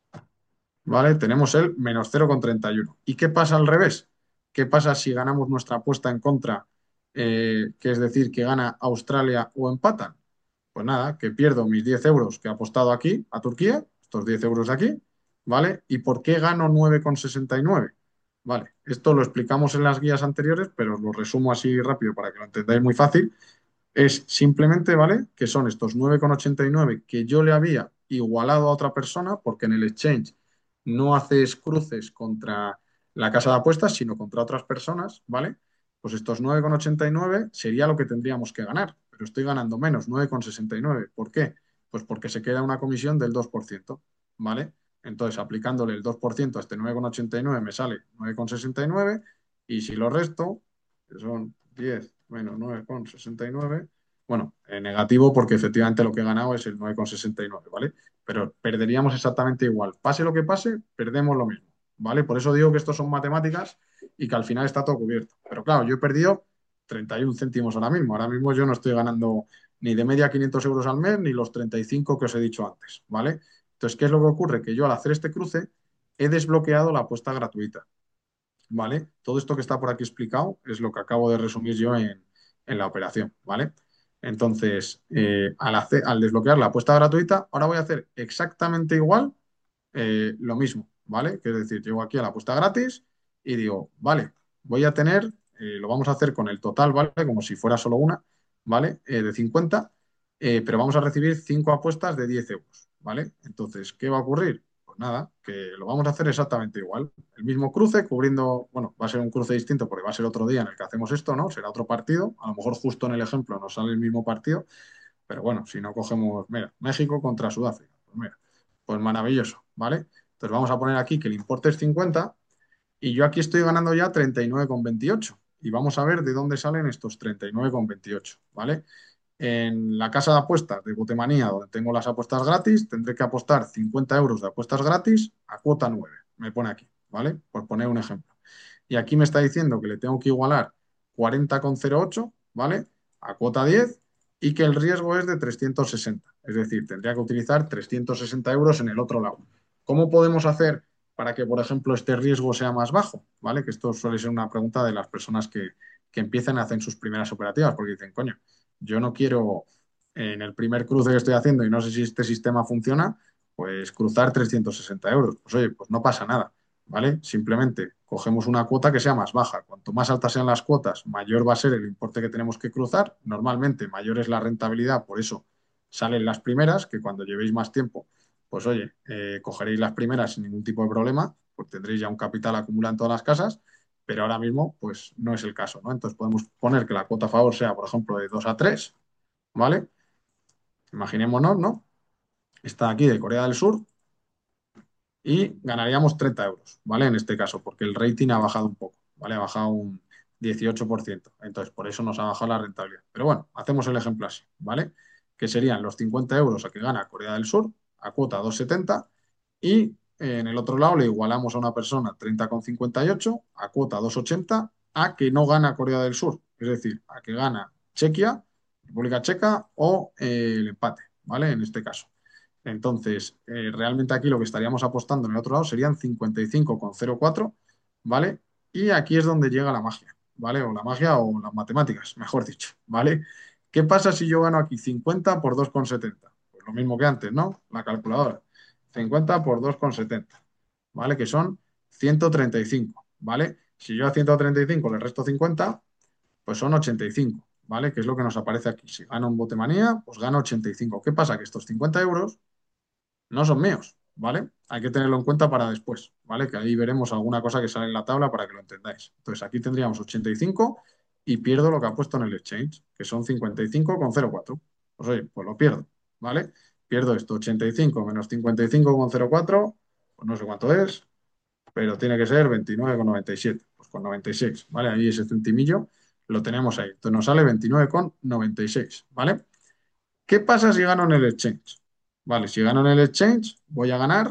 ¿vale? Tenemos el menos 0,31. ¿Y qué pasa al revés? ¿Qué pasa si ganamos nuestra apuesta en contra, que es decir, que gana Australia o empatan? Pues nada, que pierdo mis 10 euros que he apostado aquí a Turquía, estos 10 euros de aquí, ¿vale? ¿Y por qué gano 9,69? Vale, esto lo explicamos en las guías anteriores, pero os lo resumo así rápido para que lo entendáis muy fácil. Es simplemente, ¿vale? Que son estos 9,89 que yo le había igualado a otra persona, porque en el exchange no haces cruces contra la casa de apuestas, sino contra otras personas, ¿vale? Pues estos 9,89 sería lo que tendríamos que ganar, pero estoy ganando menos, 9,69. ¿Por qué? Pues porque se queda una comisión del 2%, ¿vale? Entonces, aplicándole el 2% a este 9,89 me sale 9,69 y si lo resto, que son 10 menos 9,69, bueno, negativo porque efectivamente lo que he ganado es el 9,69, ¿vale? Pero perderíamos exactamente igual. Pase lo que pase, perdemos lo mismo, ¿vale? Por eso digo que estos son matemáticas y que al final está todo cubierto. Pero claro, yo he perdido 31 céntimos ahora mismo. Ahora mismo yo no estoy ganando ni de media 500 euros al mes ni los 35 que os he dicho antes, ¿vale? Entonces, ¿qué es lo que ocurre? Que yo al hacer este cruce he desbloqueado la apuesta gratuita. ¿Vale? Todo esto que está por aquí explicado es lo que acabo de resumir yo en la operación, ¿vale? Entonces, al desbloquear la apuesta gratuita, ahora voy a hacer exactamente igual lo mismo, ¿vale? Que es decir, llego aquí a la apuesta gratis y digo, vale, voy a tener, lo vamos a hacer con el total, ¿vale? Como si fuera solo una, ¿vale? De 50, pero vamos a recibir 5 apuestas de 10 euros, ¿vale? Entonces, ¿qué va a ocurrir? Pues nada, que lo vamos a hacer exactamente igual. El mismo cruce, cubriendo, bueno, va a ser un cruce distinto porque va a ser otro día en el que hacemos esto, ¿no? Será otro partido. A lo mejor justo en el ejemplo nos sale el mismo partido, pero bueno, si no cogemos, mira, México contra Sudáfrica, pues mira, pues maravilloso, ¿vale? Entonces vamos a poner aquí que el importe es 50 y yo aquí estoy ganando ya 39,28 y vamos a ver de dónde salen estos 39,28, ¿vale? En la casa de apuestas de Botemanía, donde tengo las apuestas gratis, tendré que apostar 50 euros de apuestas gratis a cuota 9. Me pone aquí, ¿vale? Por poner un ejemplo. Y aquí me está diciendo que le tengo que igualar 40,08, ¿vale? A cuota 10 y que el riesgo es de 360. Es decir, tendría que utilizar 360 euros en el otro lado. ¿Cómo podemos hacer para que, por ejemplo, este riesgo sea más bajo? ¿Vale? Que esto suele ser una pregunta de las personas que empiezan a hacer sus primeras operativas, porque dicen, coño, yo no quiero en el primer cruce que estoy haciendo y no sé si este sistema funciona, pues cruzar 360 euros. Pues oye, pues no pasa nada, ¿vale? Simplemente cogemos una cuota que sea más baja. Cuanto más altas sean las cuotas, mayor va a ser el importe que tenemos que cruzar. Normalmente mayor es la rentabilidad, por eso salen las primeras, que cuando llevéis más tiempo, pues oye, cogeréis las primeras sin ningún tipo de problema, pues tendréis ya un capital acumulado en todas las casas, pero ahora mismo pues no es el caso, ¿no? Entonces podemos poner que la cuota a favor sea, por ejemplo, de 2 a 3, ¿vale? Imaginémonos, ¿no? Está aquí de Corea del Sur y ganaríamos 30 euros, ¿vale? En este caso, porque el rating ha bajado un poco, ¿vale? Ha bajado un 18%. Entonces, por eso nos ha bajado la rentabilidad. Pero bueno, hacemos el ejemplo así, ¿vale? Que serían los 50 euros a que gana Corea del Sur a cuota 2,70 y en el otro lado le igualamos a una persona 30,58 a cuota 2,80 a que no gana Corea del Sur, es decir, a que gana Chequia, República Checa o el empate, ¿vale? En este caso. Entonces, realmente aquí lo que estaríamos apostando en el otro lado serían 55,04, ¿vale? Y aquí es donde llega la magia, ¿vale? O la magia o las matemáticas, mejor dicho, ¿vale? ¿Qué pasa si yo gano aquí 50 por 2,70? Pues lo mismo que antes, ¿no? La calculadora. 50 por 2,70, ¿vale? Que son 135, ¿vale? Si yo a 135 le resto 50, pues son 85, ¿vale? Que es lo que nos aparece aquí. Si gano un botemanía, pues gano 85. ¿Qué pasa? Que estos 50 euros no son míos, ¿vale? Hay que tenerlo en cuenta para después, ¿vale? Que ahí veremos alguna cosa que sale en la tabla para que lo entendáis. Entonces aquí tendríamos 85 y pierdo lo que ha puesto en el exchange, que son 55,04. Pues oye, pues lo pierdo, ¿vale? Pierdo esto, 85 menos 55,04, pues no sé cuánto es, pero tiene que ser 29,97, pues con 96, ¿vale? Ahí ese centimillo lo tenemos ahí. Entonces nos sale 29,96, ¿vale? ¿Qué pasa si gano en el exchange? Vale, si gano en el exchange, voy a ganar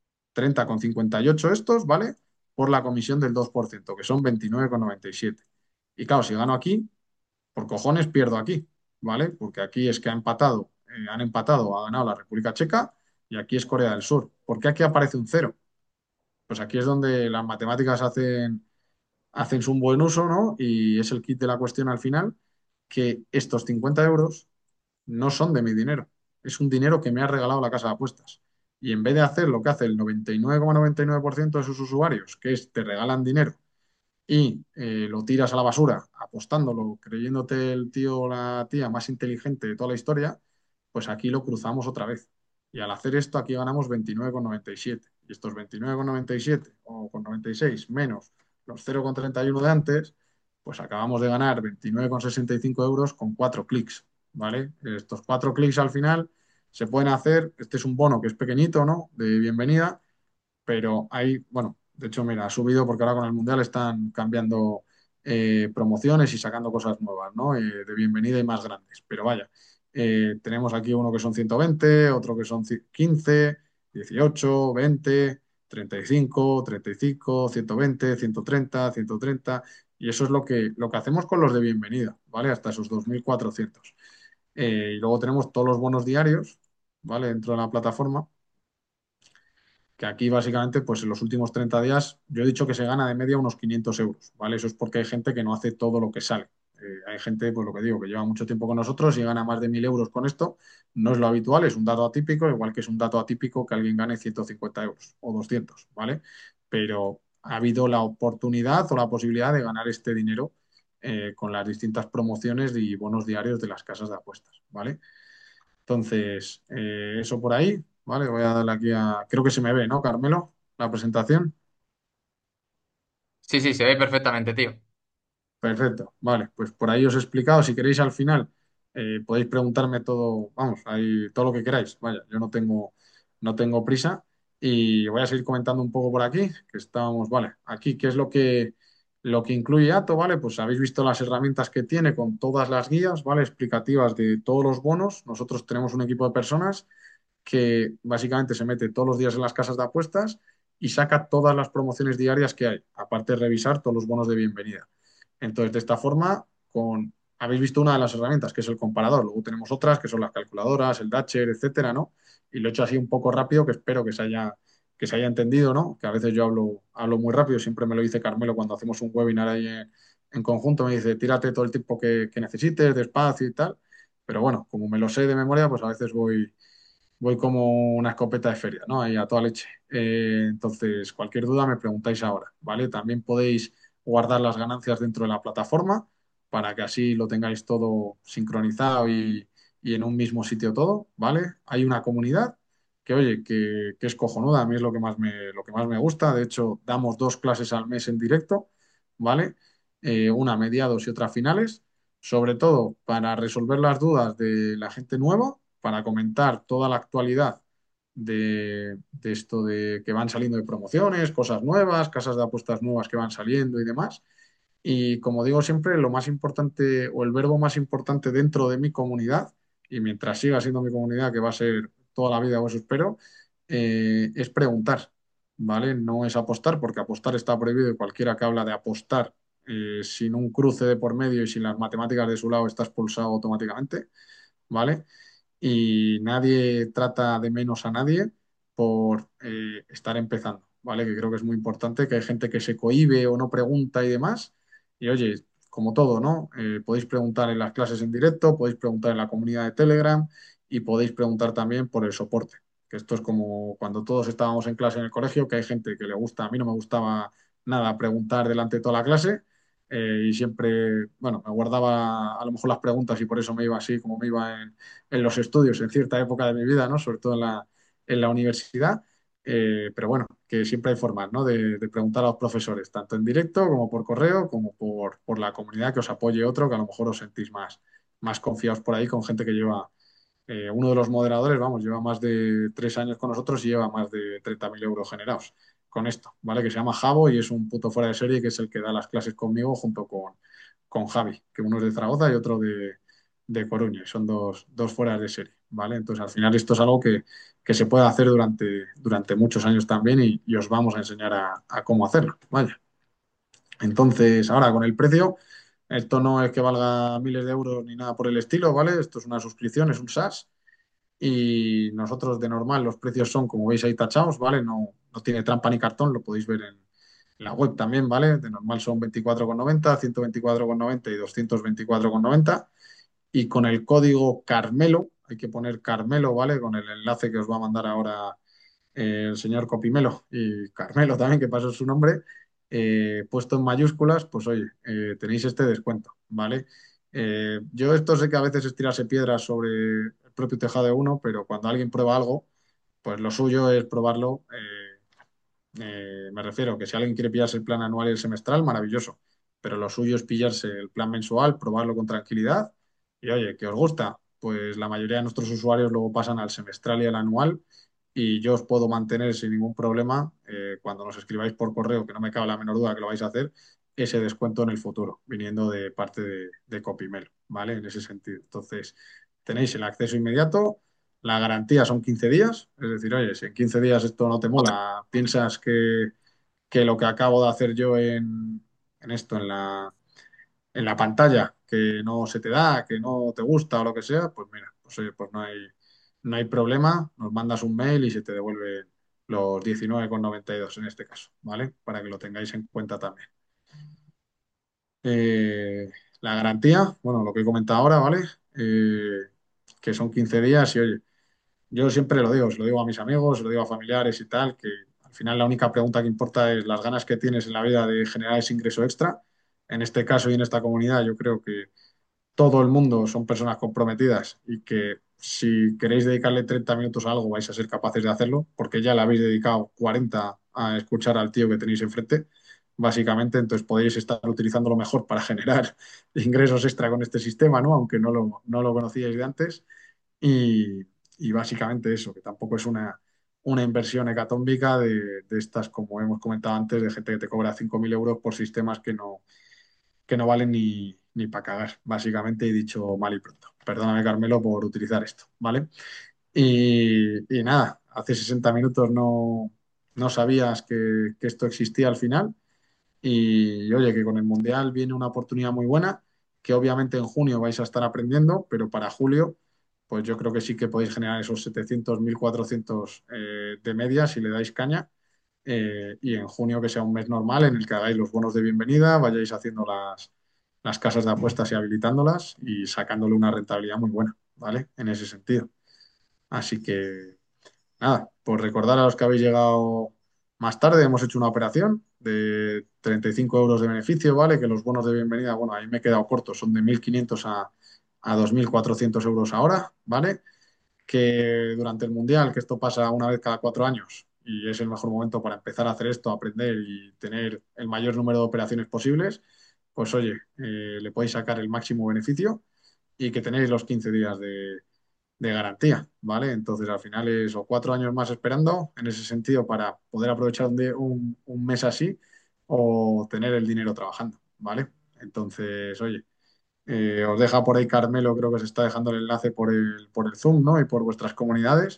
30,58 estos, ¿vale? Por la comisión del 2%, que son 29,97. Y claro, si gano aquí, por cojones pierdo aquí, ¿vale? Porque aquí es que han empatado, ha ganado la República Checa y aquí es Corea del Sur. ¿Por qué aquí aparece un cero? Pues aquí es donde las matemáticas hacen su buen uso, ¿no? Y es el kit de la cuestión al final, que estos 50 euros no son de mi dinero. Es un dinero que me ha regalado la casa de apuestas. Y en vez de hacer lo que hace el 99,99% de sus usuarios, que es te regalan dinero y lo tiras a la basura apostándolo, creyéndote el tío o la tía más inteligente de toda la historia, pues aquí lo cruzamos otra vez. Y al hacer esto, aquí ganamos 29,97. Y estos 29,97 o con 96 menos los 0,31 de antes, pues acabamos de ganar 29,65 euros con 4 clics, ¿vale? Estos 4 clics al final se pueden hacer, este es un bono que es pequeñito, ¿no? De bienvenida, pero hay, bueno, de hecho, mira, ha subido porque ahora con el Mundial están cambiando promociones y sacando cosas nuevas, ¿no? De bienvenida y más grandes. Pero vaya, tenemos aquí uno que son 120, otro que son 15, 18, 20, 35, 35, 120, 130, 130, y eso es lo que hacemos con los de bienvenida, ¿vale? Hasta esos 2.400. Y luego tenemos todos los bonos diarios, ¿vale? Dentro de la plataforma, que aquí básicamente, pues en los últimos 30 días, yo he dicho que se gana de media unos 500 euros, ¿vale? Eso es porque hay gente que no hace todo lo que sale. Hay gente, pues lo que digo, que lleva mucho tiempo con nosotros y gana más de 1.000 euros con esto. No es lo habitual, es un dato atípico, igual que es un dato atípico que alguien gane 150 euros o 200, ¿vale? Pero ha habido la oportunidad o la posibilidad de ganar este dinero con las distintas promociones y bonos diarios de las casas de apuestas, ¿vale? Entonces, eso por ahí, ¿vale? Voy a darle aquí a... Creo que se me ve, ¿no, Carmelo? La presentación. Sí, sí, se ve perfectamente, tío. Perfecto, vale. Pues por ahí os he explicado. Si queréis al final, podéis preguntarme todo, vamos, ahí todo lo que queráis. Vaya, yo no tengo prisa. Y voy a seguir comentando un poco por aquí, que estábamos, vale, aquí, ¿qué es lo que incluye Ato? ¿Vale? Pues habéis visto las herramientas que tiene con todas las guías, ¿vale? Explicativas de todos los bonos. Nosotros tenemos un equipo de personas que básicamente se mete todos los días en las casas de apuestas y saca todas las promociones diarias que hay, aparte de revisar todos los bonos de bienvenida. Entonces, de esta forma, habéis visto una de las herramientas, que es el comparador. Luego tenemos otras, que son las calculadoras, el Datcher, etcétera, ¿no? Y lo he hecho así un poco rápido, que espero que se haya entendido, ¿no? Que a veces yo hablo muy rápido, siempre me lo dice Carmelo cuando hacemos un webinar ahí en conjunto, me dice, tírate todo el tiempo que necesites, despacio y tal. Pero bueno, como me lo sé de memoria, pues a veces voy como una escopeta de feria, ¿no? Ahí a toda leche. Entonces, cualquier duda me preguntáis ahora, ¿vale? También podéis guardar las ganancias dentro de la plataforma para que así lo tengáis todo sincronizado y en un mismo sitio todo, ¿vale? Hay una comunidad que, oye, que es cojonuda, a mí es lo que más me gusta. De hecho, damos 2 clases al mes en directo, ¿vale? Una a mediados y otra a finales, sobre todo para resolver las dudas de la gente nueva, para comentar toda la actualidad de esto de que van saliendo de promociones, cosas nuevas, casas de apuestas nuevas que van saliendo y demás. Y como digo siempre, lo más importante o el verbo más importante dentro de mi comunidad, y mientras siga siendo mi comunidad, que va a ser toda la vida, o eso espero, es preguntar, ¿vale? No es apostar, porque apostar está prohibido y cualquiera que habla de apostar sin un cruce de por medio y sin las matemáticas de su lado está expulsado automáticamente, ¿vale? Y nadie trata de menos a nadie por estar empezando, ¿vale? Que creo que es muy importante, que hay gente que se cohíbe o no pregunta y demás. Y oye, como todo, ¿no? Podéis preguntar en las clases en directo, podéis preguntar en la comunidad de Telegram y podéis preguntar también por el soporte, que esto es como cuando todos estábamos en clase en el colegio, que hay gente que le gusta, a mí no me gustaba nada preguntar delante de toda la clase y siempre, bueno, me guardaba a lo mejor las preguntas y por eso me iba así como me iba en los estudios en cierta época de mi vida, ¿no? Sobre todo en la universidad. Pero bueno, que siempre hay formas, ¿no? De preguntar a los profesores, tanto en directo como por correo, como por la comunidad que os apoye otro, que a lo mejor os sentís más confiados por ahí con gente que lleva, uno de los moderadores, vamos, lleva más de 3 años con nosotros y lleva más de 30.000 euros generados con esto, ¿vale? Que se llama Javo y es un puto fuera de serie que es el que da las clases conmigo junto con Javi, que uno es de Zaragoza y otro de Coruña, y son dos fueras de serie, ¿vale? Entonces, al final esto es algo que se puede hacer durante muchos años también y os vamos a enseñar a cómo hacerlo, vaya. Entonces, ahora con el precio, esto no es que valga miles de euros ni nada por el estilo, ¿vale? Esto es una suscripción, es un SaaS y nosotros de normal los precios son, como veis ahí tachados, ¿vale? No tiene trampa ni cartón, lo podéis ver en la web también, ¿vale? De normal son 24,90, 124,90 y 224,90 y con el código Carmelo, hay que poner Carmelo, ¿vale? Con el enlace que os va a mandar ahora el señor Copimelo y Carmelo también, que pasó su nombre, puesto en mayúsculas, pues oye, tenéis este descuento, ¿vale? Yo esto sé que a veces es tirarse piedras sobre el propio tejado de uno, pero cuando alguien prueba algo, pues lo suyo es probarlo. Me refiero que si alguien quiere pillarse el plan anual y el semestral, maravilloso. Pero lo suyo es pillarse el plan mensual, probarlo con tranquilidad. Y oye, ¿que os gusta? Pues la mayoría de nuestros usuarios luego pasan al semestral y al anual. Y yo os puedo mantener sin ningún problema, cuando nos escribáis por correo, que no me cabe la menor duda que lo vais a hacer, ese descuento en el futuro, viniendo de parte de Copimel, ¿vale? En ese sentido. Entonces, tenéis el acceso inmediato. La garantía son 15 días, es decir, oye, si en 15 días esto no te mola, piensas que lo que acabo de hacer yo en esto, en la pantalla, que no se te da, que no te gusta o lo que sea, pues mira, pues oye, pues no hay problema, nos mandas un mail y se te devuelve los 19,92 en este caso, ¿vale? Para que lo tengáis en cuenta también. Eh, la garantía, bueno, lo que he comentado ahora, ¿vale? Eh, que son 15 días y oye, yo siempre lo digo, se lo digo a mis amigos, se lo digo a familiares y tal, que al final la única pregunta que importa es las ganas que tienes en la vida de generar ese ingreso extra. En este caso y en esta comunidad, yo creo que todo el mundo son personas comprometidas y que si queréis dedicarle 30 minutos a algo vais a ser capaces de hacerlo, porque ya le habéis dedicado 40 a escuchar al tío que tenéis enfrente, básicamente, entonces podéis estar utilizándolo mejor para generar ingresos extra con este sistema, ¿no? Aunque no lo conocíais de antes. Y, y básicamente eso, que tampoco es una inversión hecatómbica de estas, como hemos comentado antes, de gente que te cobra 5.000 euros por sistemas que no valen ni para cagar, básicamente, y dicho mal y pronto. Perdóname, Carmelo, por utilizar esto, ¿vale? Y nada, hace 60 minutos no sabías que esto existía al final y oye, que con el Mundial viene una oportunidad muy buena, que obviamente en junio vais a estar aprendiendo, pero para julio, pues yo creo que sí que podéis generar esos 700, 1.400 de media si le dais caña. Y en junio que sea un mes normal en el que hagáis los bonos de bienvenida, vayáis haciendo las casas de apuestas y habilitándolas y sacándole una rentabilidad muy buena, ¿vale? En ese sentido. Así que nada, por recordar a los que habéis llegado más tarde, hemos hecho una operación de 35 euros de beneficio, ¿vale? Que los bonos de bienvenida, bueno, ahí me he quedado corto, son de 1.500 a 2.400 euros ahora, ¿vale? Que durante el Mundial, que esto pasa una vez cada 4 años y es el mejor momento para empezar a hacer esto, aprender y tener el mayor número de operaciones posibles, pues oye, le podéis sacar el máximo beneficio y que tenéis los 15 días de garantía, ¿vale? Entonces al final es o 4 años más esperando en ese sentido para poder aprovechar un mes así o tener el dinero trabajando, ¿vale? Entonces, oye, os deja por ahí Carmelo, creo que se está dejando el enlace por el Zoom, ¿no? Y por vuestras comunidades.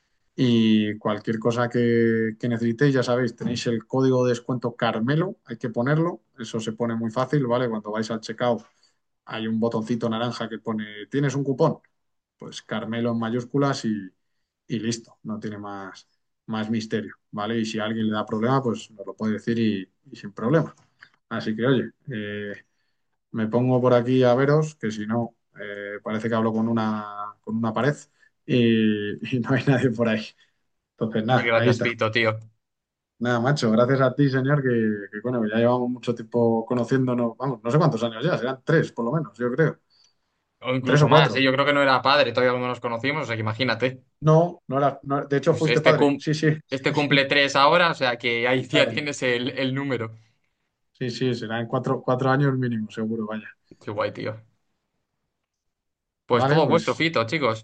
Y cualquier cosa que necesitéis, ya sabéis, tenéis el código de descuento Carmelo, hay que ponerlo, eso se pone muy fácil, ¿vale? Cuando vais al checkout hay un botoncito naranja que pone, ¿tienes un cupón? Pues Carmelo en mayúsculas y listo, no tiene más misterio, ¿vale? Y si a alguien le da problema, pues nos lo puede decir y sin problema. Así que, oye, me pongo por aquí a veros, que si no, parece que hablo con una pared y no hay nadie por ahí. Entonces, Muy nada, ahí gracias, está. Fito, tío. Nada, macho, gracias a ti, señor, bueno, que ya llevamos mucho tiempo conociéndonos, vamos, no sé cuántos años ya, serán tres por lo menos, yo creo. O Tres incluso o más, cuatro. ¿eh? Yo creo que no era padre todavía cuando nos conocimos, o sea que imagínate. No, de hecho Pues fuiste padre. Sí, sí, este sí, sí. cumple 3 ahora, o sea que ahí ya Claro. tienes el número. Sí, sí, serán cuatro años mínimo, seguro, vaya. Qué guay, tío. Pues Vale, todo vuestro, pues Fito, chicos.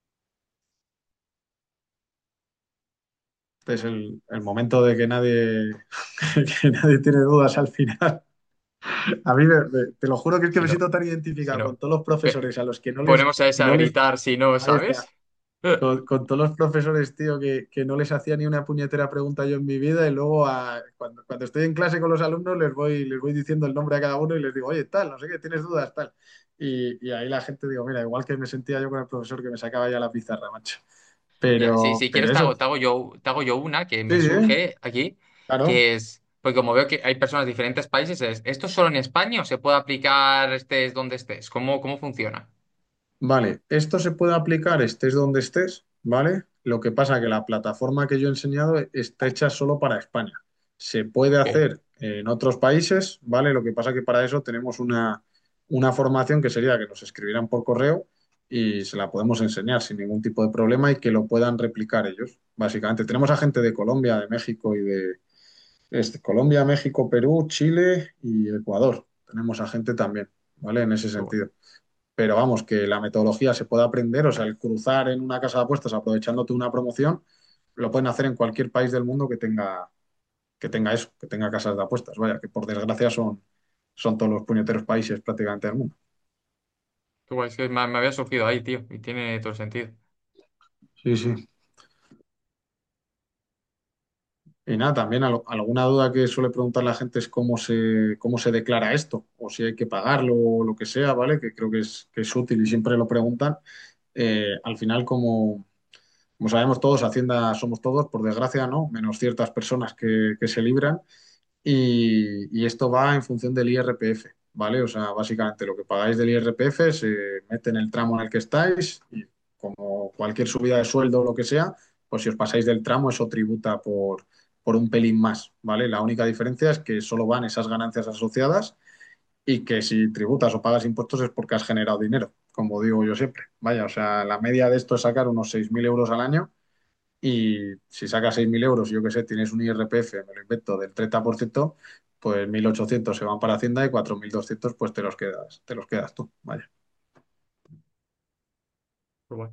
este es el momento de que nadie, que nadie tiene dudas al final. A mí, te lo juro que es que Si me no, siento tan si identificado con no. todos los pe- profesores a los que Ponemos a ese a no les, gritar si no, ahí está, ¿sabes? con todos los profesores, tío, que no les hacía ni una puñetera pregunta yo en mi vida y luego cuando estoy en clase con los alumnos les voy diciendo el nombre a cada uno y les digo, oye, tal, no sé qué, tienes dudas, tal. Y ahí la gente digo, mira, igual que me sentía yo con el profesor que me sacaba ya la pizarra, macho. Mira, si Pero quieres eso, te hago yo una que sí, me surge aquí, claro. que es, porque como veo que hay personas de diferentes países, ¿esto es solo en España o se puede aplicar estés donde estés? ¿Cómo funciona? Vale, esto se puede aplicar estés donde estés, ¿vale? Lo que pasa que la plataforma que yo he enseñado está hecha solo para España. Se puede Ok, hacer en otros países, ¿vale? Lo que pasa que para eso tenemos una formación que sería que nos escribieran por correo y se la podemos enseñar sin ningún tipo de problema y que lo puedan replicar ellos, básicamente. Tenemos a gente de Colombia, de México y de Colombia, México, Perú, Chile y Ecuador. Tenemos a gente también, ¿vale? En ese qué guay. sentido. Pero vamos, que la metodología se puede aprender, o sea, el cruzar en una casa de apuestas aprovechándote una promoción, lo pueden hacer en cualquier país del mundo que tenga eso, que tenga casas de apuestas, vaya, que por desgracia son todos los puñeteros países prácticamente del mundo. Qué guay, es que me había surgido ahí, tío, y tiene todo el sentido. Sí, sí. Y nada, también alguna duda que suele preguntar la gente es cómo se declara esto, o si hay que pagarlo o lo que sea, ¿vale? Que creo que es útil y siempre lo preguntan. Al final, como sabemos todos, Hacienda somos todos, por desgracia, ¿no? Menos ciertas personas que se libran. Y esto va en función del IRPF, ¿vale? O sea, básicamente lo que pagáis del IRPF se mete en el tramo en el que estáis y como cualquier subida de sueldo o lo que sea, pues si os pasáis del tramo, eso tributa por un pelín más, ¿vale? La única diferencia es que solo van esas ganancias asociadas y que si tributas o pagas impuestos es porque has generado dinero, como digo yo siempre. Vaya, o sea, la media de esto es sacar unos 6.000 euros al año y si sacas 6.000 euros, yo qué sé, tienes un IRPF, me lo invento, del 30%, pues 1.800 se van para Hacienda y 4.200 pues te los quedas tú. Vaya. Qué guay.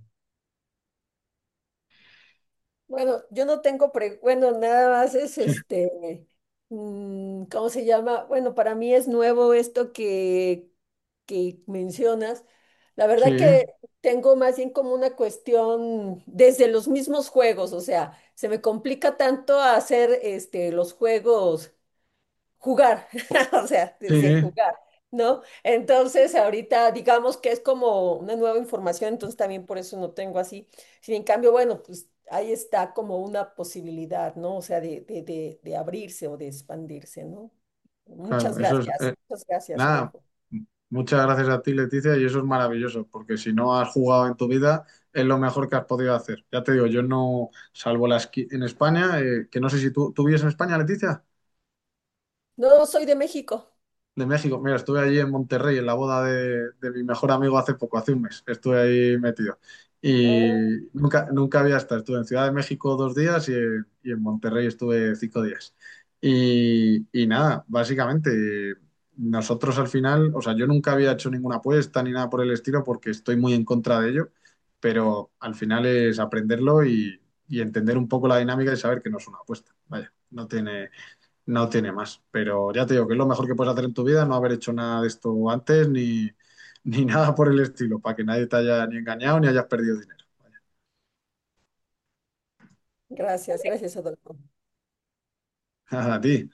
Bueno, yo no tengo bueno, nada más es Sí, ¿cómo se llama? Bueno, para mí es nuevo esto que mencionas. La sí, verdad que tengo más bien como una cuestión desde los mismos juegos, o sea, se me complica tanto hacer los juegos jugar, o sea, desde sí, jugar, ¿no? Entonces, ahorita digamos que es como una nueva información, entonces también por eso no tengo así. Sin en cambio, bueno, pues ahí está como una posibilidad, ¿no? O sea, de abrirse o de expandirse, ¿no? claro, eso es, muchas gracias, nada, Adolfo. muchas gracias a ti, Leticia, y eso es maravilloso, porque si no has jugado en tu vida, es lo mejor que has podido hacer. Ya te digo, yo no, salvo en España, que no sé si tú vives en España, Leticia. No, soy de México. De México. Mira, estuve allí en Monterrey en la boda de mi mejor amigo hace poco, hace un mes. Estuve ahí metido. Ah, Y nunca había estado. Estuve en Ciudad de México 2 días y en Monterrey estuve 5 días. Y nada, básicamente nosotros al final, o sea, yo nunca había hecho ninguna apuesta ni nada por el estilo porque estoy muy en contra de ello, pero al final es aprenderlo y entender un poco la dinámica y saber que no es una apuesta. Vaya, no tiene más. Pero ya te digo que es lo mejor que puedes hacer en tu vida, no haber hecho nada de esto antes ni nada por el estilo, para que nadie te haya ni engañado ni hayas perdido dinero. Vaya. gracias, gracias, Adolfo. A ti.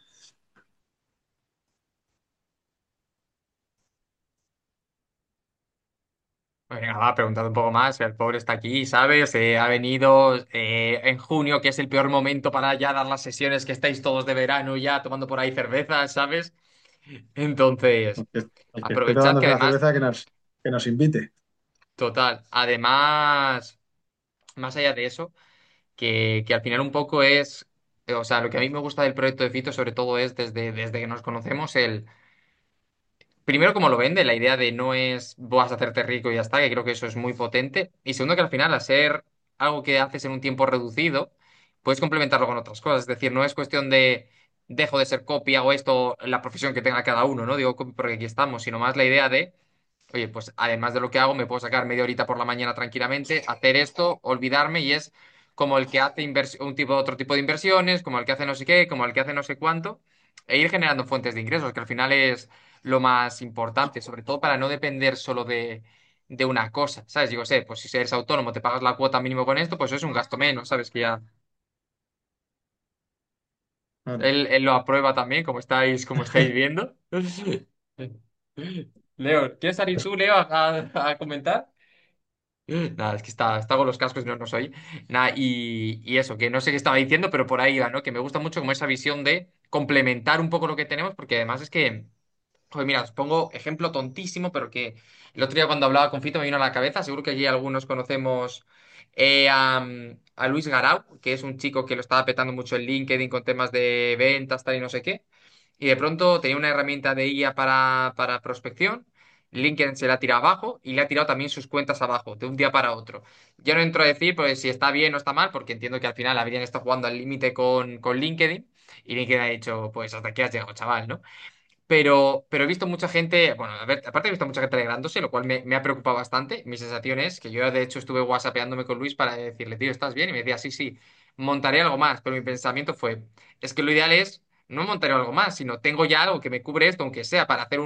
Venga, va, preguntad un poco más. El pobre está aquí, ¿sabes? Ha venido en junio, que es el peor momento para ya dar las sesiones, que estáis todos de verano ya tomando por ahí cervezas, ¿sabes? Entonces, El que esté aprovechad que tomándose una además, cerveza que nos invite. total, además, más allá de eso, que al final un poco es, o sea, lo que a mí me gusta del proyecto de Fito sobre todo es desde que nos conocemos el, primero como lo vende, la idea de no es vas a hacerte rico y ya está, que creo que eso es muy potente, y segundo que al final al ser algo que haces en un tiempo reducido, puedes complementarlo con otras cosas, es decir, no es cuestión de dejo de ser copy, hago esto, la profesión que tenga cada uno, ¿no? Digo copy porque aquí estamos, sino más la idea de oye, pues además de lo que hago, me puedo sacar media horita por la mañana tranquilamente, hacer esto, olvidarme y es como el que hace otro tipo de inversiones, como el que hace no sé qué, como el que hace no sé cuánto, e ir generando fuentes de ingresos, que al final es lo más importante, sobre todo para no depender solo de una cosa, ¿sabes? Digo, sé, pues si eres autónomo, te pagas la cuota mínimo con esto, pues eso es un gasto menos, ¿sabes? Que ya Claro. él lo aprueba también, como estáis viendo. Leo, ¿quieres salir Pues, tú, Leo, a comentar? Nada, es que está con los cascos y no soy. Nada, y eso, que no sé qué estaba diciendo, pero por ahí va, ¿no? Que me gusta mucho como esa visión de complementar un poco lo que tenemos, porque además es que, joder, mira, os pongo ejemplo tontísimo, pero que el otro día cuando hablaba con Fito me vino a la cabeza, seguro que allí algunos conocemos a Luis Garau, que es un chico que lo estaba petando mucho en LinkedIn con temas de ventas, tal y no sé qué. Y de pronto tenía una herramienta de IA para prospección. LinkedIn se la ha tirado abajo y le ha tirado también sus cuentas abajo, de un día para otro. Yo no entro a decir pues, si está bien o está mal, porque entiendo que al final habrían estado jugando al límite con LinkedIn y LinkedIn ha dicho, pues hasta aquí has llegado, chaval, ¿no? Pero he visto mucha gente, bueno, a ver, aparte he visto mucha gente alegrándose, lo cual me ha preocupado bastante. Mi sensación es que yo de hecho estuve whatsappeándome con Luis para decirle, tío, ¿estás bien? Y me decía, sí, sí, montaré algo más. Pero mi pensamiento fue, es que lo ideal es, no montaré algo más, sino tengo ya algo que me cubre esto, aunque sea para hacer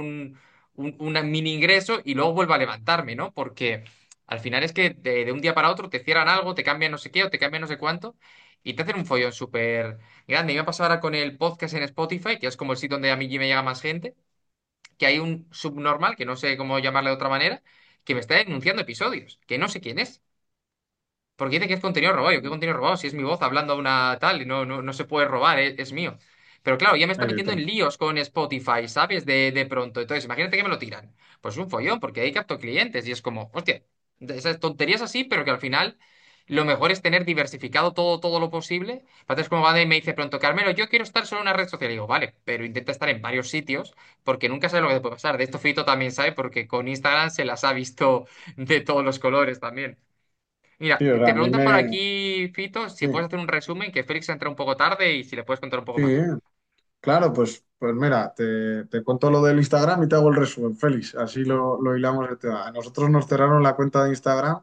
un mini ingreso y luego vuelvo a levantarme, ¿no? Porque al final es que de un día para otro te cierran algo, te cambian no sé qué o te cambian no sé cuánto y te hacen un follón súper grande. Y me ha pasado ahora con el podcast en Spotify, que es como el sitio donde a mí me llega más gente, que hay un subnormal, que no sé cómo llamarle de otra manera, que me está denunciando episodios, que no sé quién es. Porque dice que es contenido robado. Yo, ¿qué contenido robado? Si es mi voz hablando a una tal y no se puede robar, es mío. Pero claro, ya me está ahí metiendo está. en líos con Spotify, ¿sabes? De pronto. Entonces, imagínate que me lo tiran. Pues es un follón, porque ahí capto clientes y es como, hostia, de esas tonterías así, pero que al final lo mejor es tener diversificado todo lo posible. Entonces, como va y me dice pronto, Carmelo, yo quiero estar solo en una red social. Y digo, vale, pero intenta estar en varios sitios, porque nunca sabes lo que te puede pasar. De esto Fito también sabe, porque con Instagram se las ha visto de todos los colores también. Sí, Mira, o sea, te a mí preguntan por me... aquí, Fito, si Sí, puedes hacer un resumen, que Félix entra un poco tarde y si le puedes contar un poco sí, más. claro, pues mira, te cuento lo del Instagram y te hago el resumen, Félix. Así lo hilamos el tema. A nosotros nos cerraron la cuenta de Instagram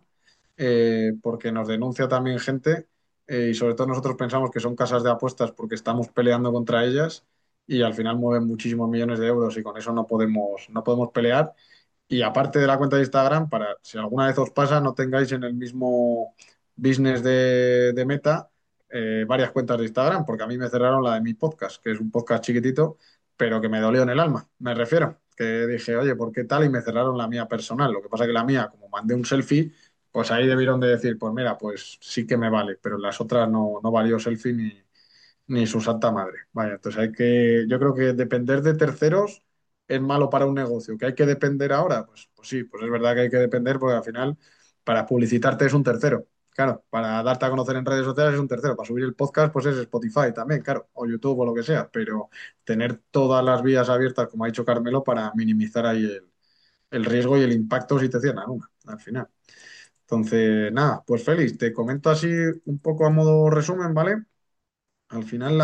porque nos denuncia también gente y sobre todo nosotros pensamos que son casas de apuestas porque estamos peleando contra ellas y al final mueven muchísimos millones de euros y con eso no podemos pelear. Y aparte de la cuenta de Instagram, para si alguna vez os pasa, no tengáis en el mismo business de Meta varias cuentas de Instagram, porque a mí me cerraron la de mi podcast, que es un podcast chiquitito, pero que me dolió en el alma. Me refiero, que dije, oye, ¿por qué tal? Y me cerraron la mía personal. Lo que pasa que la mía, como mandé un selfie, pues ahí debieron de decir, pues mira, pues sí que me vale, pero las otras no valió selfie ni su santa madre. Vaya, entonces yo creo que depender de terceros es malo para un negocio. ¿Que hay que depender ahora? Pues sí, pues es verdad que hay que depender porque al final para publicitarte es un tercero. Claro, para darte a conocer en redes sociales es un tercero. Para subir el podcast, pues es Spotify también, claro, o YouTube o lo que sea. Pero tener todas las vías abiertas, como ha dicho Carmelo, para minimizar ahí el riesgo y el impacto si te cierran una, al final. Entonces, nada, pues Félix, te comento así un poco a modo resumen, ¿vale? Al final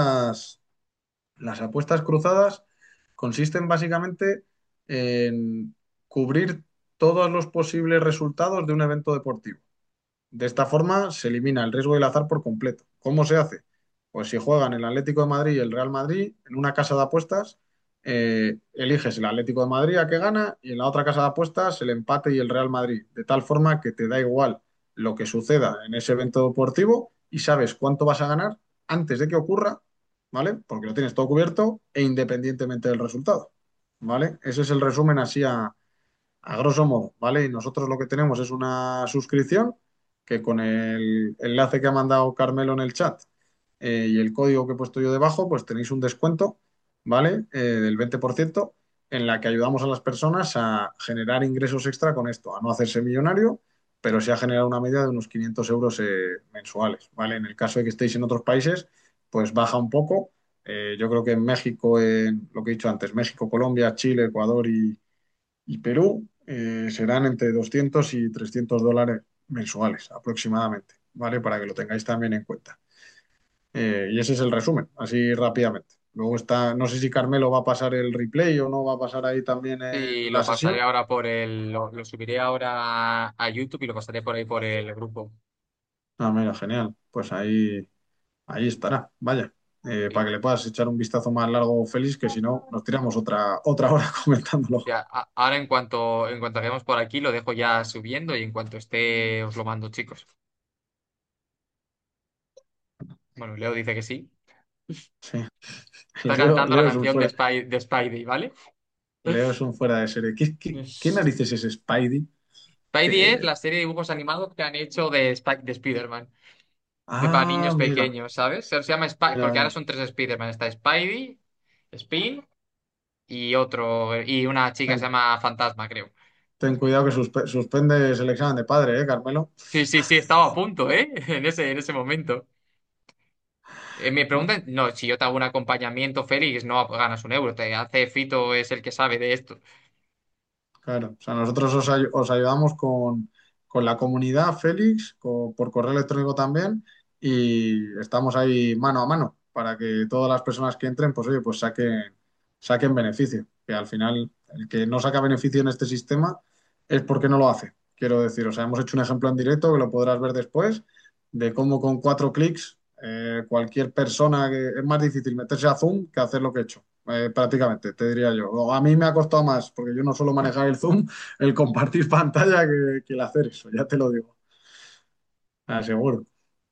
las apuestas cruzadas consisten básicamente en cubrir todos los posibles resultados de un evento deportivo. De esta forma se elimina el riesgo del azar por completo. ¿Cómo se hace? Pues si juegan el Atlético de Madrid y el Real Madrid en una casa de apuestas, eliges el Atlético de Madrid a que gana y en la otra casa de apuestas el empate y el Real Madrid. De tal forma que te da igual lo que suceda en ese evento deportivo y sabes cuánto vas a ganar antes de que ocurra, ¿vale? Porque lo tienes todo cubierto e independientemente del resultado, ¿vale? Ese es el resumen así a grosso modo, ¿vale? Y nosotros lo que tenemos es una suscripción que con el enlace que ha mandado Carmelo en el chat y el código que he puesto yo debajo, pues tenéis un descuento, ¿vale? Del 20%. en la que ayudamos a las personas a generar ingresos extra con esto, a no hacerse millonario, pero sí a generar una media de unos 500 euros mensuales, ¿vale? En el caso de que estéis en otros países, pues baja un poco. Yo creo que en México, en lo que he dicho antes, México, Colombia, Chile, Ecuador y Perú, serán entre 200 y 300 dólares mensuales aproximadamente, ¿vale? Para que lo tengáis también en cuenta. Y ese es el resumen, así rápidamente. Luego está, no sé si Carmelo va a pasar el replay o no va a pasar ahí también Y la lo sesión. pasaré ahora lo subiré ahora a YouTube y lo pasaré por ahí por el grupo. Ah, mira, genial. Pues ahí estará, vaya. Para Sí. que le puedas echar un vistazo más largo, Félix, que si no, nos tiramos otra hora comentándolo. Ya, ahora en cuanto acabemos por aquí lo dejo ya subiendo y en cuanto esté os lo mando, chicos. Bueno, Leo dice que sí. Sí. Está cantando la Leo es un canción de, fuera, de Spidey, ¿vale? Leo es un fuera de serie. ¿Qué narices es Spidey? Spidey es Que- la serie de dibujos animados que han hecho de Spider-Man, de para Ah, niños mira, pequeños, ¿sabes? Se llama Spidey, mira, porque ahora mira. son tres Spider-Man. Está Spidey, Spin y otro, y una chica se Ten, llama Fantasma, creo. ten cuidado que suspendes el examen de padre, Carmelo? Sí, sí, sí, estaba a punto, ¿eh? En ese momento. Me preguntan, no, si yo te hago un acompañamiento, Félix, no ganas un euro, te hace Fito, es el que sabe de esto. Claro, o sea, nosotros os ayudamos con la comunidad, Félix, por correo electrónico también, y estamos ahí mano a mano para que todas las personas que entren, pues oye, pues saquen beneficio. Que al final, el que no saca beneficio en este sistema es porque no lo hace. Quiero decir, o sea, hemos hecho un ejemplo en directo que lo podrás ver después, de cómo con 4 clics cualquier persona que es más difícil meterse a Zoom que hacer lo que he hecho prácticamente, te diría yo. O a mí me ha costado más, porque yo no suelo manejar el Zoom, el compartir pantalla que el hacer eso, ya te lo digo, aseguro.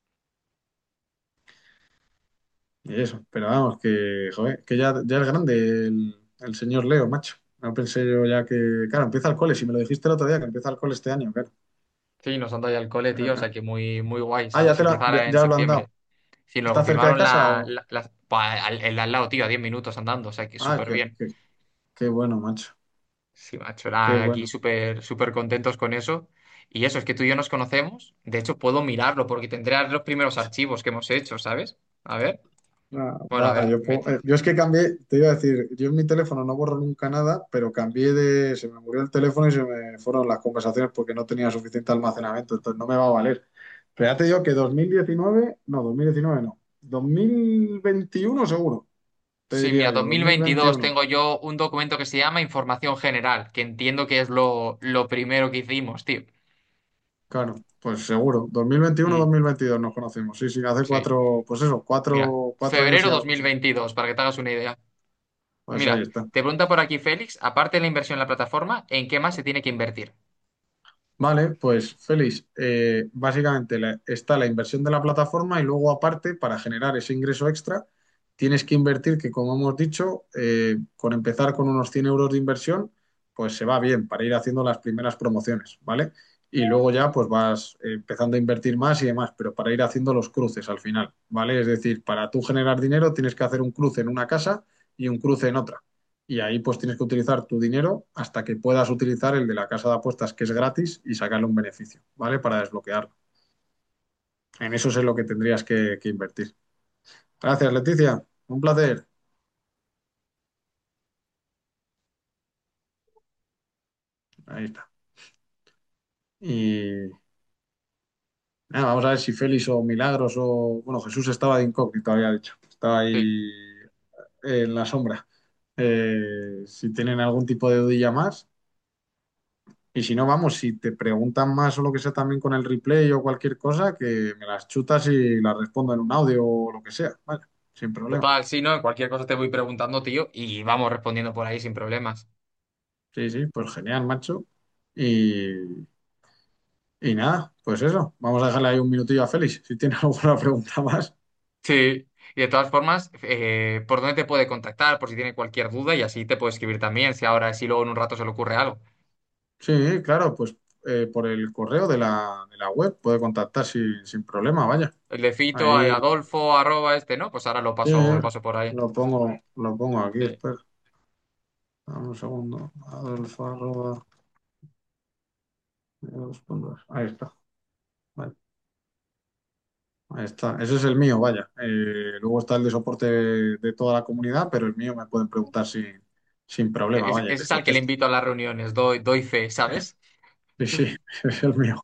Y eso, pero vamos, que, joder, que ya es grande el señor Leo, macho. No pensé yo ya que, claro, empieza el cole, si me lo dijiste el otro día, que empieza el cole este año, claro. Sí, nos han dado ya el cole, tío, o sea Claro. que muy, muy guay, Ah, ya, ¿sabes? Empezar en ya os lo han dado. septiembre. Sí, nos ¿Está cerca de confirmaron casa o...? el de al lado, tío, a 10 minutos andando, o sea que Ah, súper bien. qué bueno, macho. Sí, macho, Qué aquí bueno. súper, súper contentos con eso. Y eso, es que tú y yo nos conocemos. De hecho, puedo mirarlo porque tendré los primeros archivos que hemos hecho, ¿sabes? A ver. Bueno, a Nada, ver. yo es que cambié, te iba a decir, yo en mi teléfono no borro nunca nada, pero se me murió el teléfono y se me fueron las conversaciones porque no tenía suficiente almacenamiento, entonces no me va a valer. Pero ya te digo que 2019 no, 2021 seguro, te Sí, diría mira, yo, 2022 2021. tengo yo un documento que se llama Información General, que entiendo que es lo primero que hicimos, tío. Claro, pues seguro, 2021, Mm, 2022 nos conocimos, sí, sí, hace sí, pues eso, mira, cuatro años y febrero algo, sí. 2022, para que te hagas una idea. Pues ahí Mira, está. te pregunta por aquí Félix, aparte de la inversión en la plataforma, ¿en qué más se tiene que invertir? Vale, pues Félix, básicamente está la inversión de la plataforma y luego aparte, para generar ese ingreso extra, tienes que invertir, que como hemos dicho, con empezar con unos 100 euros de inversión, pues se va bien para ir haciendo las primeras promociones, ¿vale? Y luego ya pues vas empezando a invertir más y demás, pero para ir haciendo los cruces al final, ¿vale? Es decir, para tú generar dinero tienes que hacer un cruce en una casa y un cruce en otra. Y ahí pues tienes que utilizar tu dinero hasta que puedas utilizar el de la casa de apuestas, que es gratis, y sacarle un beneficio, ¿vale? Para desbloquearlo. En eso es en lo que tendrías que invertir. Gracias, Leticia. Un placer. Ahí está. Y nada, vamos a ver si Félix o Milagros o... Bueno, Jesús estaba de incógnito, había dicho. Estaba Sí. ahí en la sombra. Si tienen algún tipo de dudilla más. Y si no, vamos, si te preguntan más o lo que sea también con el replay o cualquier cosa, que me las chutas y las respondo en un audio o lo que sea, ¿vale? Sin problema. Total, sí, ¿no? Cualquier cosa te voy preguntando, tío, y vamos respondiendo por ahí sin problemas. Sí, sí, pues genial, macho. Y, y nada, pues eso. Vamos a dejarle ahí un minutillo a Félix, si tiene alguna pregunta más. Sí, y de todas formas, ¿por dónde te puede contactar? Por si tiene cualquier duda y así te puede escribir también, si luego en un rato se le ocurre algo. Sí, claro, pues por el correo de la web puede contactar sin problema, vaya. El de Fito, Ahí, Adolfo, arroba este, ¿no? Pues ahora lo sí, paso, lo paso por ahí. lo pongo aquí, Sí. espera. Dame un segundo. Adolfo arroba, ahí está. Vale, ahí está. Ese es el mío, vaya. Luego está el de soporte de toda la comunidad, pero el mío me pueden preguntar sin problema, vaya, y Ese les es al que le contesto. invito a las reuniones, doy fe, ¿sabes? Sí, sí, ese es el mío.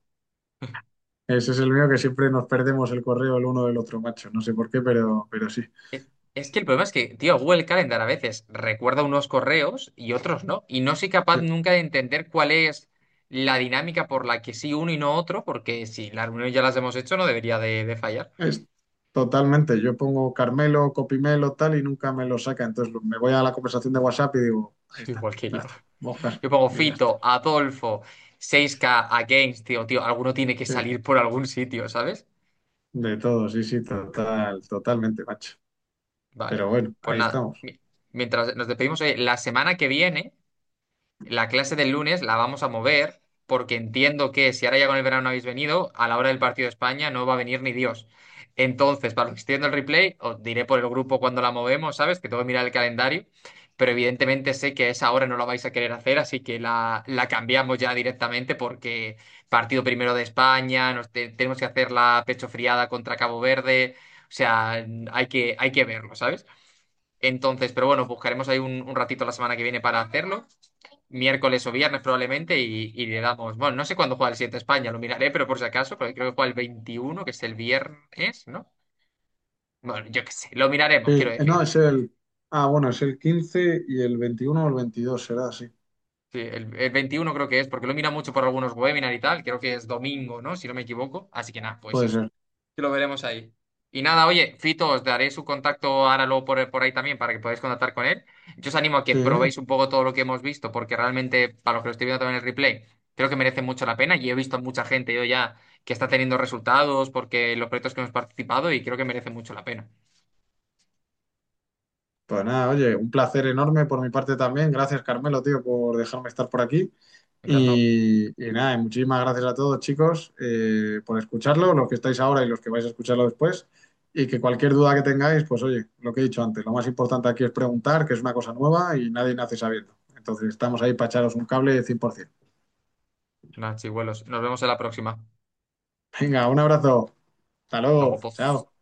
Ese es el mío que siempre nos perdemos el correo el uno del otro, macho. No sé por qué, pero sí. Es que el problema es que, tío, Google Calendar a veces recuerda unos correos y otros no. Y no soy capaz Sí. nunca de entender cuál es la dinámica por la que sí uno y no otro, porque si las reuniones ya las hemos hecho, no debería de fallar. Es totalmente. Yo pongo Carmelo, Copimelo, tal, y nunca me lo saca. Entonces me voy a la conversación de WhatsApp y digo, ahí está, Igual que ya yo. está, buscar. Yo pongo Y ya está. Fito, Adolfo, 6K, Against, tío, alguno tiene que Sí, salir por algún sitio, ¿sabes? de todo, sí, sí, totalmente, macho. Vale. Pero bueno, Pues ahí nada, estamos. mientras nos despedimos, la semana que viene. La clase del lunes la vamos a mover porque entiendo que si ahora ya con el verano no habéis venido, a la hora del partido de España no va a venir ni Dios. Entonces, para los que estoy viendo el replay, os diré por el grupo cuando la movemos, ¿sabes? Que tengo que mirar el calendario. Pero evidentemente sé que a esa hora no lo vais a querer hacer, así que la cambiamos ya directamente porque partido primero de España, tenemos que hacer la pecho friada contra Cabo Verde. O sea, hay que verlo, ¿sabes? Entonces, pero bueno, buscaremos ahí un ratito la semana que viene para hacerlo miércoles o viernes probablemente y le damos, bueno, no sé cuándo juega el 7 España, lo miraré, pero por si acaso, porque creo que juega el 21 que es el viernes, ¿no? Bueno, yo qué sé, lo miraremos, quiero Sí, no, decir. es el. Ah, bueno, es el 15 y el 21 o el 22 será así. Sí, el 21 creo que es, porque lo mira mucho por algunos webinars y tal, creo que es domingo, ¿no? Si no me equivoco. Así que nada, pues Puede eso. ser. Que lo veremos ahí. Y nada, oye, Fito, os daré su contacto ahora luego por ahí también para que podáis contactar con él. Yo os animo a que Sí, probéis un poco todo lo que hemos visto, porque realmente, para los que lo estoy viendo también en el replay, creo que merece mucho la pena. Y he visto mucha gente yo ya que está teniendo resultados porque los proyectos que hemos participado y creo que merece mucho la pena. pues nada, oye, un placer enorme por mi parte también. Gracias, Carmelo, tío, por dejarme estar por aquí. Encantado. Y nada, y muchísimas gracias a todos, chicos, por escucharlo, los que estáis ahora y los que vais a escucharlo después. Y que cualquier duda que tengáis, pues oye, lo que he dicho antes, lo más importante aquí es preguntar, que es una cosa nueva y nadie nace sabiendo. Entonces estamos ahí para echaros un cable 100%. Nada, chivuelos. Nos vemos en la próxima. Venga, un abrazo. Hasta Luego, luego. pues. Chao.